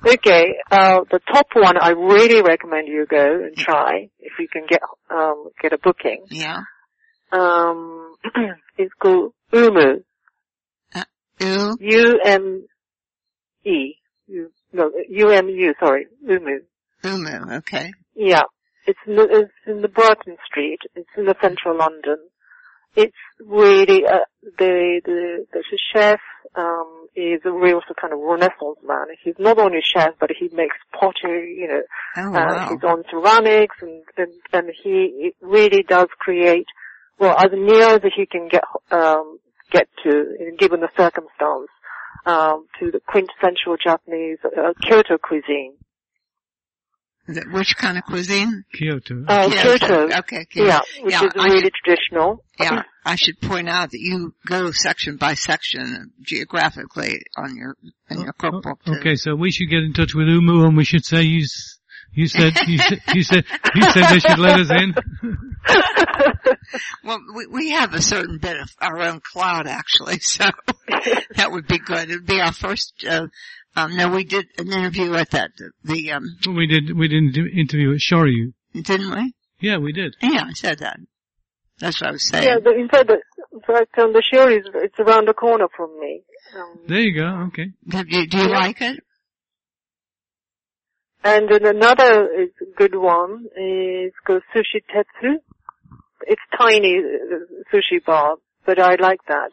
Okay, uh, the top one I really recommend you go and try if you can get um get a booking. Yeah. Um, it's called Umu. Uh, U? U M E. U, no, U M U. Sorry, Umu. Umu. Okay. Yeah, it's in the, it's in the Burton Street. It's in the central London. It's really uh, the the the chef um is a real kind of Renaissance man. He's not only a chef, but he makes pottery. You know, Oh, wow. uh, he's on ceramics, and, and and he it really does create well as near as he can get um get to, given the circumstance, um to the quintessential Japanese uh, Kyoto cuisine. Is it- Which kind of cuisine? Kyoto. Uh, Kyoto. Kyoto, Okay, Kyoto. yeah, which Yeah, is I really should- traditional. Yeah, I should point out that you go section by section geographically on your in your cookbook. too. Okay, so we should get in touch with Umu and we should say you, s- you said, you said, you said, you said they should let us in. Well, we we have a certain bit of our own cloud actually, so that would be good. It would be our first. Uh, um, no, we did an interview at that the um, We did, we didn't do interview at Shoryu. didn't we? Yeah, we did. Yeah, I said that. That's what I was saying. Yeah, the, in fact, the, in fact, um, the show is it's around the corner from me. Um, There you go. Okay. Have you, do you Yeah. like it? and then another is a good one is called Sushi Tetsu. It's tiny uh, sushi bar, but I like that.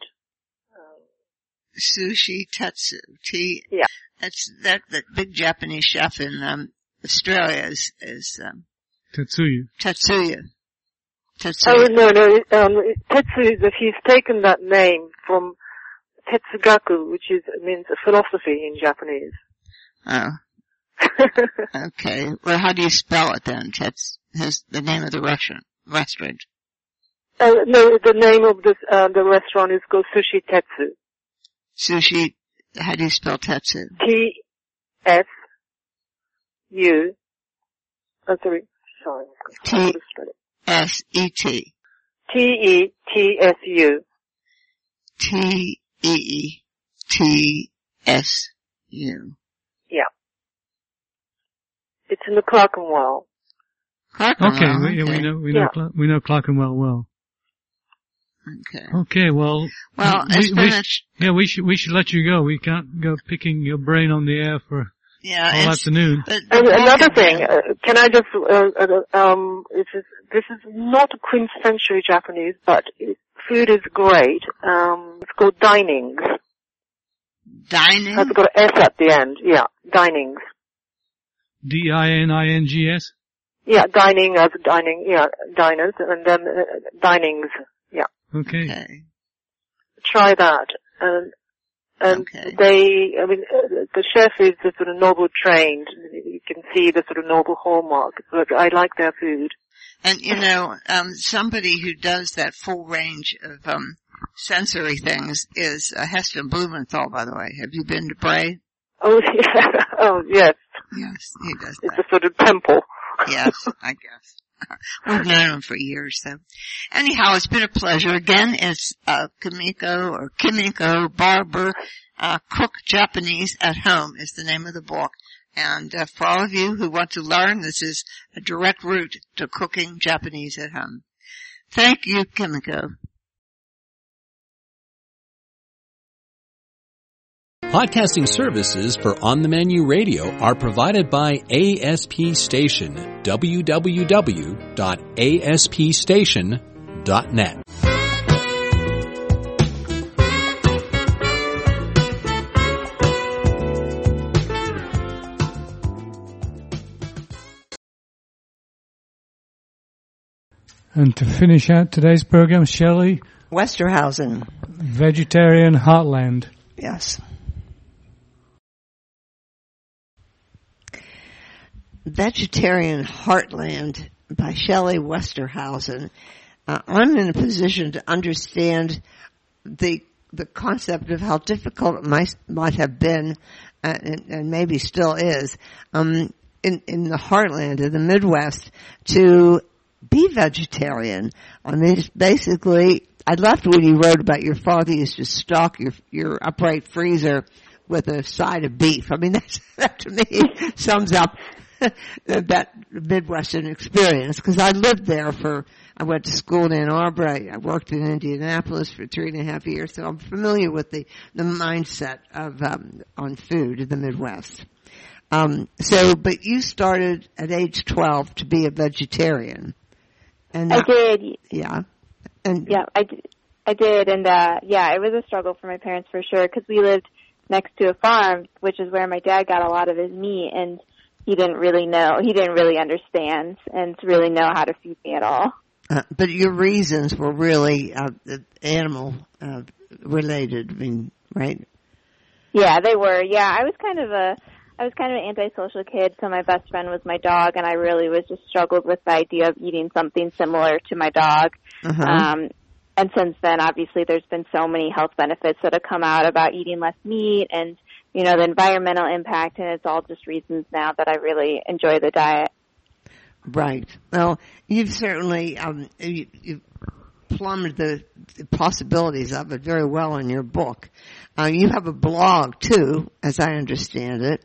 Sushi Tetsu. T. Yeah. That's that that big Japanese chef in um, Australia is is um, Tetsuya. Tetsuya. Oh Tetsuya. no, no, it, um, it- Tetsu is that he's taken that name from Tetsugaku, which is means philosophy in Japanese. Oh. Okay. Well, how do you spell it then? Tets has the name of the restaurant. Restaurant. uh, no, the name of this uh, the restaurant is called Sushi Tetsu. Sushi. How do you spell Tetsu? T S U. Oh, sorry, sorry. T- I could've spelled it. S E T. T E T S U. T E T S U. Yeah. It's in the Clerkenwell. Clerkenwell, Okay, we, yeah, we know, we know, Yeah. Cla- we know Clerkenwell well. Okay. Okay, well, Well, we, it's we been sh- a, sh- yeah, we should, we should let you go. We can't go picking your brain on the air for yeah, all it's, afternoon. but- And but another back thing, in- uh, can I just, uh, uh, um, this is, this is not quintessentially Japanese, but it, food is great. Um, it's called dinings. Dining? It's got an S at the end. Yeah, dinings. D I N I N G S? Yeah, dining as dining, yeah, diners, and then uh, dinings. Yeah, Okay. Okay. try that. And, and Okay. they, I mean, uh, the chef is the sort of noble trained. You can see the sort of noble hallmark. But I like their food. And you know, um, somebody who does that full range of um, sensory things is uh, Heston Blumenthal. By the way, have you been to Bray? Oh, yeah. Oh, yes. Yes, he does It's that. a sort of temple. Yes, I guess. We've known him for years, so. Anyhow, it's been a pleasure. Again, it's uh, Kimiko or Kimiko Barber, uh, Cook Japanese at Home is the name of the book. And uh, for all of you who want to learn, this is a direct route to cooking Japanese at home. Thank you, Kimiko. Podcasting services for On the Menu Radio are provided by A S P Station, w w w dot a s p station dot net. And to finish out today's program, Shelley, Westerhausen. Vegetarian Heartland. Yes. Vegetarian Heartland by Shelley Westerhausen. Uh, I'm in a position to understand the the concept of how difficult it might might have been, uh, and, and maybe still is, um, in in the heartland of the Midwest to be vegetarian. I mean, it's basically, I loved what you wrote about your father used to stock your your upright freezer with a side of beef. I mean, that's, that to me sums up that Midwestern experience, because I lived there for, I went to school in Ann Arbor, I, I worked in Indianapolis for three and a half years, so I'm familiar with the, the mindset of, um, on food in the Midwest. Um, so, but you started at age twelve to be a vegetarian. And I did. Yeah. And yeah, I did. I did, and uh yeah, it was a struggle for my parents for sure, because we lived next to a farm, which is where my dad got a lot of his meat, and he didn't really know, he didn't really understand and really know how to feed me at all. Uh, but your reasons were really uh, animal uh, related, I mean, right? Yeah, they were. Yeah, I was kind of a, I was kind of an antisocial kid, so my best friend was my dog, and I really was just struggled with the idea of eating something similar to my dog. Uh-huh. Um, and since then, obviously, there's been so many health benefits that have come out about eating less meat and, you know, the environmental impact, and it's all just reasons now that I really enjoy the diet. Right. Well, you've certainly, um, you, you've plumbed the, the possibilities of it very well in your book. Uh, you have a blog, too, as I understand it.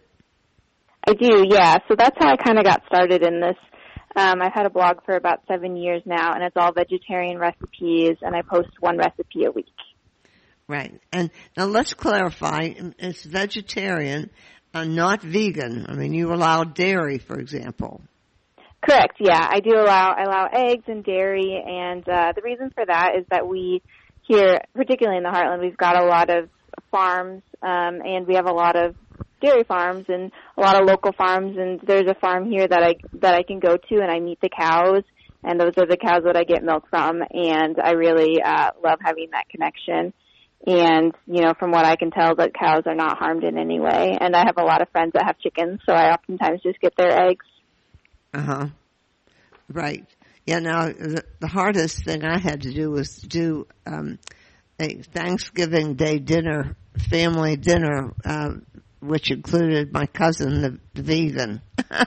I do, yeah. So that's how I kind of got started in this. Um, I've had a blog for about seven years now, and it's all vegetarian recipes, and I post one recipe a week. Right. And now let's clarify, it's vegetarian, uh, not vegan. I mean, you allow dairy, for example. Correct, yeah. I do allow, I allow eggs and dairy, and uh, the reason for that is that we here, particularly in the Heartland, we've got a lot of farms, um, and we have a lot of dairy farms and a lot of local farms, and there's a farm here that I that I can go to, and I meet the cows, and those are the cows that I get milk from, and I really uh, love having that connection. And, you know, from what I can tell, that cows are not harmed in any way, and I have a lot of friends that have chickens, so I oftentimes just get their eggs. Uh-huh. Right. Yeah, now, the, the hardest thing I had to do was do um, a Thanksgiving Day dinner, family dinner, uh, which included my cousin, the, the vegan.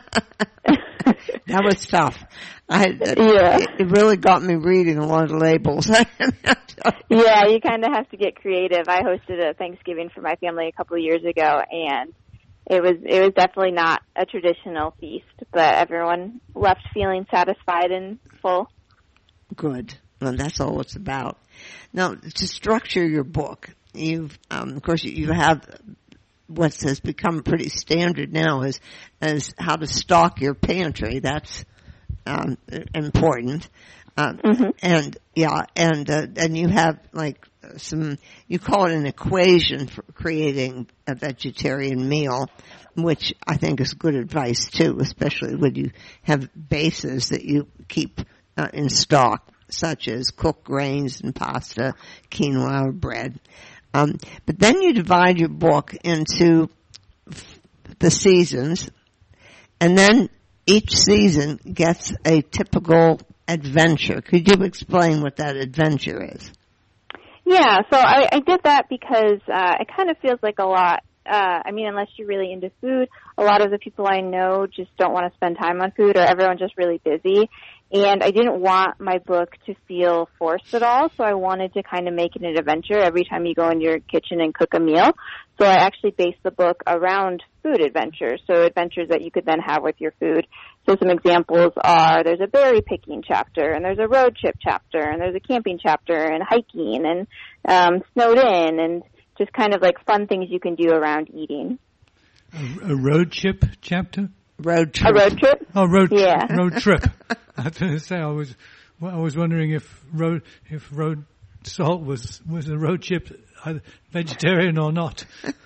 That was tough. I, yeah. It, it really got me reading a lot of labels. Yeah, you kind of have to get creative. I hosted a Thanksgiving for my family a couple of years ago, and it was it was definitely not a traditional feast, but everyone left feeling satisfied and full. Good. Well, that's all it's about. Now, to structure your book, you've, um, of course, you, you have what has become pretty standard now is, is how to stock your pantry. That's, um, important. Um, mm-hmm. and, yeah, and, uh, and you have like some, you call it an equation for creating a vegetarian meal, which I think is good advice too, especially when you have bases that you keep uh, in stock, such as cooked grains and pasta, quinoa, or bread. Um, but then you divide your book into the seasons, and then each season gets a typical adventure. Could you explain what that adventure is? Yeah, so I, I did that because uh, it kind of feels like a lot. Uh, I mean, unless you're really into food, a lot of the people I know just don't want to spend time on food, or everyone's just really busy. And I didn't want my book to feel forced at all, so I wanted to kind of make it an adventure every time you go in your kitchen and cook a meal. So I actually based the book around food adventures, so adventures that you could then have with your food. So some examples are there's a berry picking chapter, and there's a road trip chapter, and there's a camping chapter, and hiking, and um, snowed in, and just kind of like fun things you can do around eating. A, a road trip chapter? Road trip. A road trip? Oh, road yeah. road trip. I was going to say I was I was wondering if road if road salt was was a road trip vegetarian or not.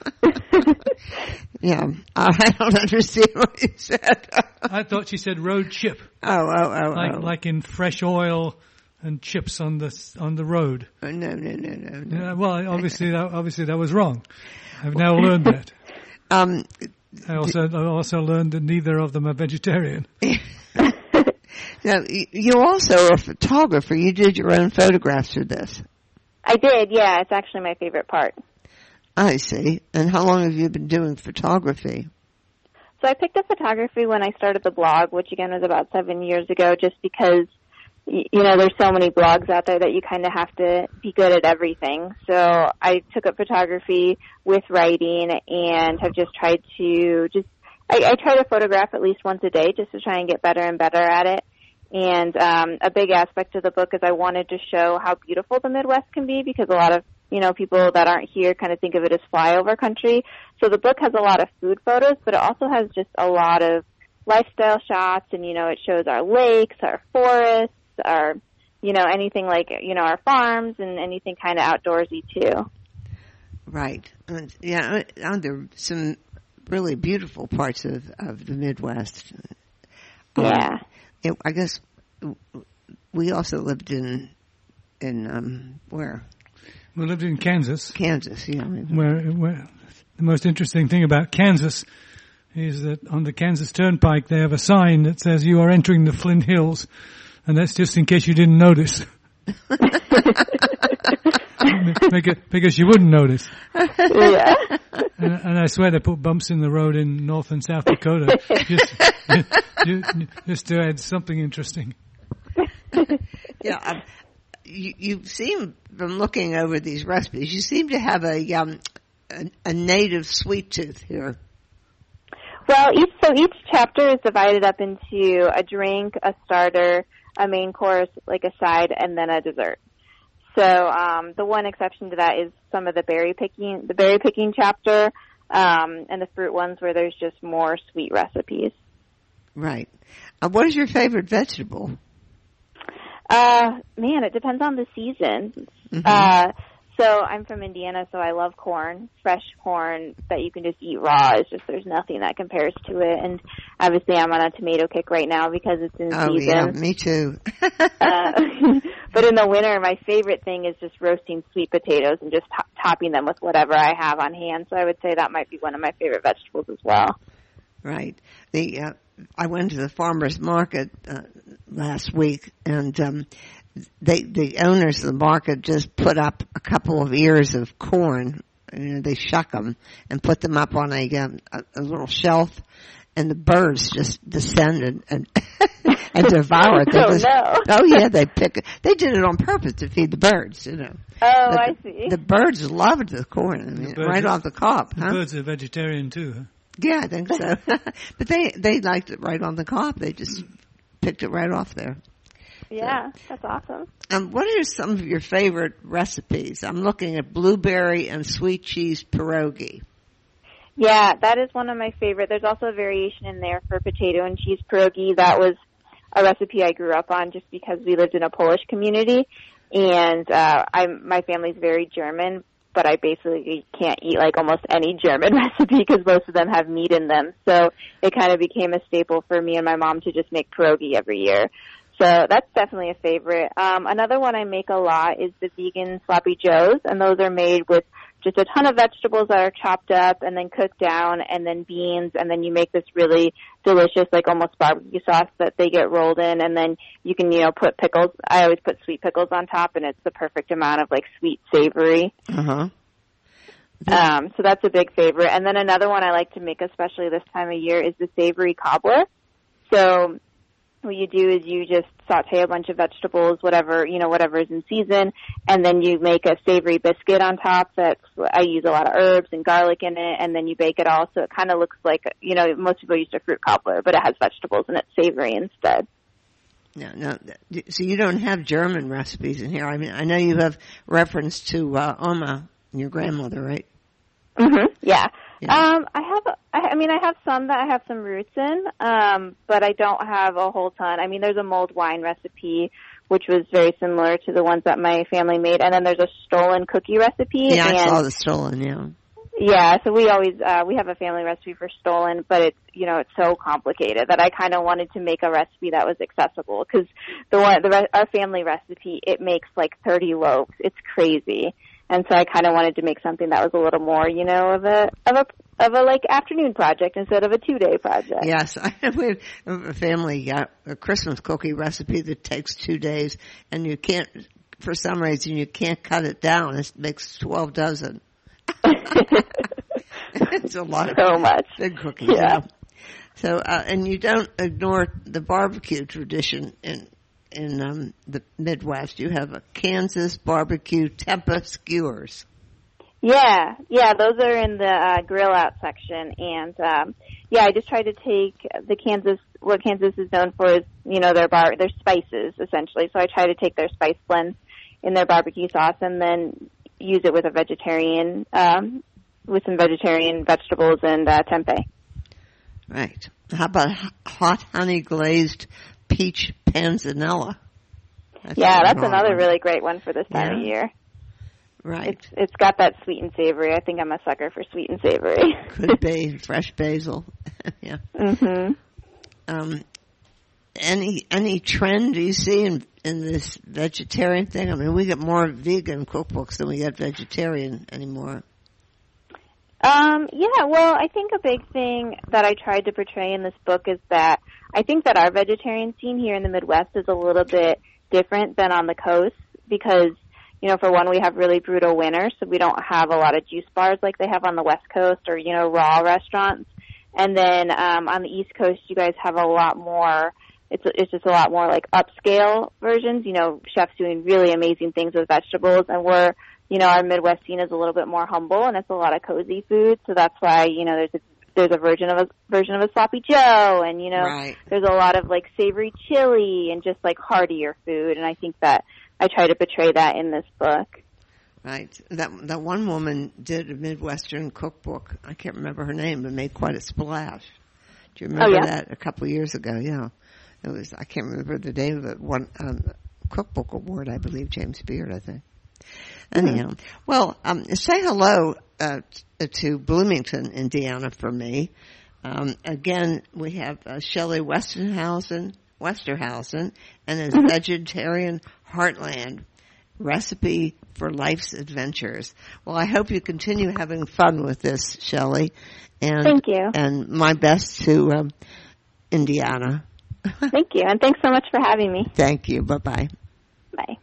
Yeah, I don't understand what you said. I thought she said road chip. Oh, oh, oh, like oh. like in fresh oil and chips on the on the road. Oh, no, no, no, no, no. Yeah, well, obviously that obviously that was wrong. I've now learned that. Um. I also I also learned that neither of them are vegetarian. Now, you also are a photographer. You did your own photographs for this. I did, yeah. It's actually my favorite part. I see. And how long have you been doing photography? So I picked up photography when I started the blog, which again was about seven years ago, just because you know, there's so many blogs out there that you kind of have to be good at everything. So I took up photography with writing and have just tried to just, I, I try to photograph at least once a day just to try and get better and better at it. And um, a big aspect of the book is I wanted to show how beautiful the Midwest can be, because a lot of, you know, people that aren't here kind of think of it as flyover country. So the book has a lot of food photos, but it also has just a lot of lifestyle shots, and, you know, it shows our lakes, our forests, our, you know, anything like, you know, our farms and anything kind of outdoorsy too. Right. And, yeah, there are some really beautiful parts of, of the Midwest. Yeah. Um, it, I guess we also lived in, in, um, where? We lived in Kansas. Kansas, yeah. Where, where the most interesting thing about Kansas is that on the Kansas Turnpike they have a sign that says you are entering the Flint Hills, and that's just in case you didn't notice. Because you wouldn't notice. Yeah. And, and I swear they put bumps in the road in North and South Dakota just, just to add something interesting. Yeah, um, you, you seem, from looking over these recipes, you seem to have a um, a, a native sweet tooth here. Well, each so each chapter is divided up into a drink, a starter, a main course, like a side, and then a dessert. So um, the one exception to that is some of the berry picking, the berry picking chapter, um, and the fruit ones where there's just more sweet recipes. Right. Uh, what is your favorite vegetable? Uh, man, it depends on the season. Mm-hmm. Uh, so I'm from Indiana, so I love corn, fresh corn that you can just eat raw. It's just, there's nothing that compares to it. And obviously I'm on a tomato kick right now because it's in oh, season. Oh yeah, me too. uh, but in the winter, my favorite thing is just roasting sweet potatoes and just to- topping them with whatever I have on hand. So I would say that might be one of my favorite vegetables as well. Right. The, uh, I went to the farmer's market, uh, last week, and, um, they, the owners of the market just put up a couple of ears of corn. You know, they shuck them and put them up on a, um, a, a little shelf, and the birds just descended and, and devoured it. Oh, just, no. Oh yeah, they pick, they did it on purpose to feed the birds, you know. Oh, but I the, see. The birds loved the corn, I mean, right are, off the cob, the huh? birds are vegetarian too, huh? Yeah, I think so. But they, they liked it right on the cob. They just picked it right off there. Yeah, so, that's awesome. Um, what are some of your favorite recipes? I'm looking at blueberry and sweet cheese pierogi. Yeah, that is one of my favorite. There's also a variation in there for potato and cheese pierogi. That was a recipe I grew up on just because we lived in a Polish community, and uh, I'm my family's very German, but I basically can't eat like almost any German recipe because most of them have meat in them. So it kind of became a staple for me and my mom to just make pierogi every year. So that's definitely a favorite. Um, another one I make a lot is the vegan sloppy joes, and those are made with just a ton of vegetables that are chopped up and then cooked down, and then beans, and then you make this really delicious, like almost barbecue sauce that they get rolled in, and then you can, you know, put pickles. I always put sweet pickles on top, and it's the perfect amount of like sweet savory. Uh-huh. Um, so that's a big favorite. And then another one I like to make, especially this time of year, is the savory cobbler. So what you do is you just saute a bunch of vegetables, whatever, you know, whatever is in season, and then you make a savory biscuit on top that's, I use a lot of herbs and garlic in it, and then you bake it all so it kind of looks like, you know, most people use a fruit cobbler, but it has vegetables and it's savory instead. No, no. So you don't have German recipes in here. I mean, I know you have reference to uh, Oma, your grandmother, right? Mm-hmm. Yeah. Yeah. Um, I have, I, I mean, I have some that I have some roots in, um, but I don't have a whole ton. I mean, there's a mulled wine recipe, which was very similar to the ones that my family made, and then there's a stollen cookie recipe. Yeah, and, I saw the stollen, yeah. Yeah, so we always, uh, we have a family recipe for stollen, but it's, you know, it's so complicated that I kind of wanted to make a recipe that was accessible, because the one, the re- our family recipe, it makes like thirty loaves. It's crazy. And so I kind of wanted to make something that was a little more, you know, of a of a of a like afternoon project instead of a two day project. Yes, I have a family uh, a Christmas cookie recipe that takes two days, and you can't, for some reason, you can't cut it down. It makes twelve dozen. It's a lot of so much big cookies. Yeah. You know? So, uh, and you don't ignore the barbecue tradition in in um, the Midwest. You have a Kansas barbecue Tempa skewers. Yeah, yeah, those are in the uh, grill out section, and um, yeah, I just tried to take the Kansas. What Kansas is known for is, you know, their bar, their spices essentially. So I try to take their spice blends in their barbecue sauce, and then use it with a vegetarian, um, with some vegetarian vegetables and uh, tempeh. Right. How about hot honey glazed peach panzanella? That's yeah, that's normal. Another really great one for this time yeah. of year. Right. It's it's got that sweet and savory. I think I'm a sucker for sweet and savory. Could be fresh basil. yeah. Mhm. Um, any any trend you see in in this vegetarian thing? I mean, we get more vegan cookbooks than we get vegetarian anymore. Um, yeah, well, I think a big thing that I tried to portray in this book is that I think that our vegetarian scene here in the Midwest is a little bit different than on the coast because, you know, for one, we have really brutal winters, so we don't have a lot of juice bars like they have on the West Coast or, you know, raw restaurants. And then um, on the East Coast, you guys have a lot more, it's it's just a lot more like upscale versions, you know, chefs doing really amazing things with vegetables, and we're, you know, our Midwest scene is a little bit more humble, and it's a lot of cozy food, so that's why, you know, there's a there's a version of a version of a sloppy Joe, and, you know, right. there's a lot of like savory chili and just like heartier food, and I think that I try to portray that in this book. Right. That that one woman did a Midwestern cookbook. I can't remember her name, but made quite a splash. Do you remember oh, yeah? that a couple of years ago? Yeah. It was, I can't remember the name of it. One um, cookbook award, I believe, James Beard, I think. Anyhow, mm-hmm. well, um, say hello uh, t- to Bloomington, Indiana, for me. Um, again, we have uh, Shelley Westerhausen, Westerhausen, and his mm-hmm. Vegetarian Heartland Recipe for Life's Adventures. Well, I hope you continue having fun with this, Shelley. And, Thank you. And my best to um, Indiana. Thank you, and thanks so much for having me. Thank you. Bye-bye. Bye.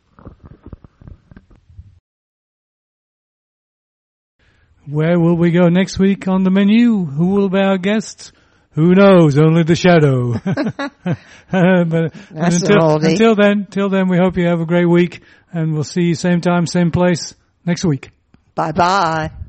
Where will we go next week on the menu? Who will be our guests? Who knows? Only the shadow. but, but until, until then, till then, we hope you have a great week, and we'll see you same time, same place next week. Bye bye.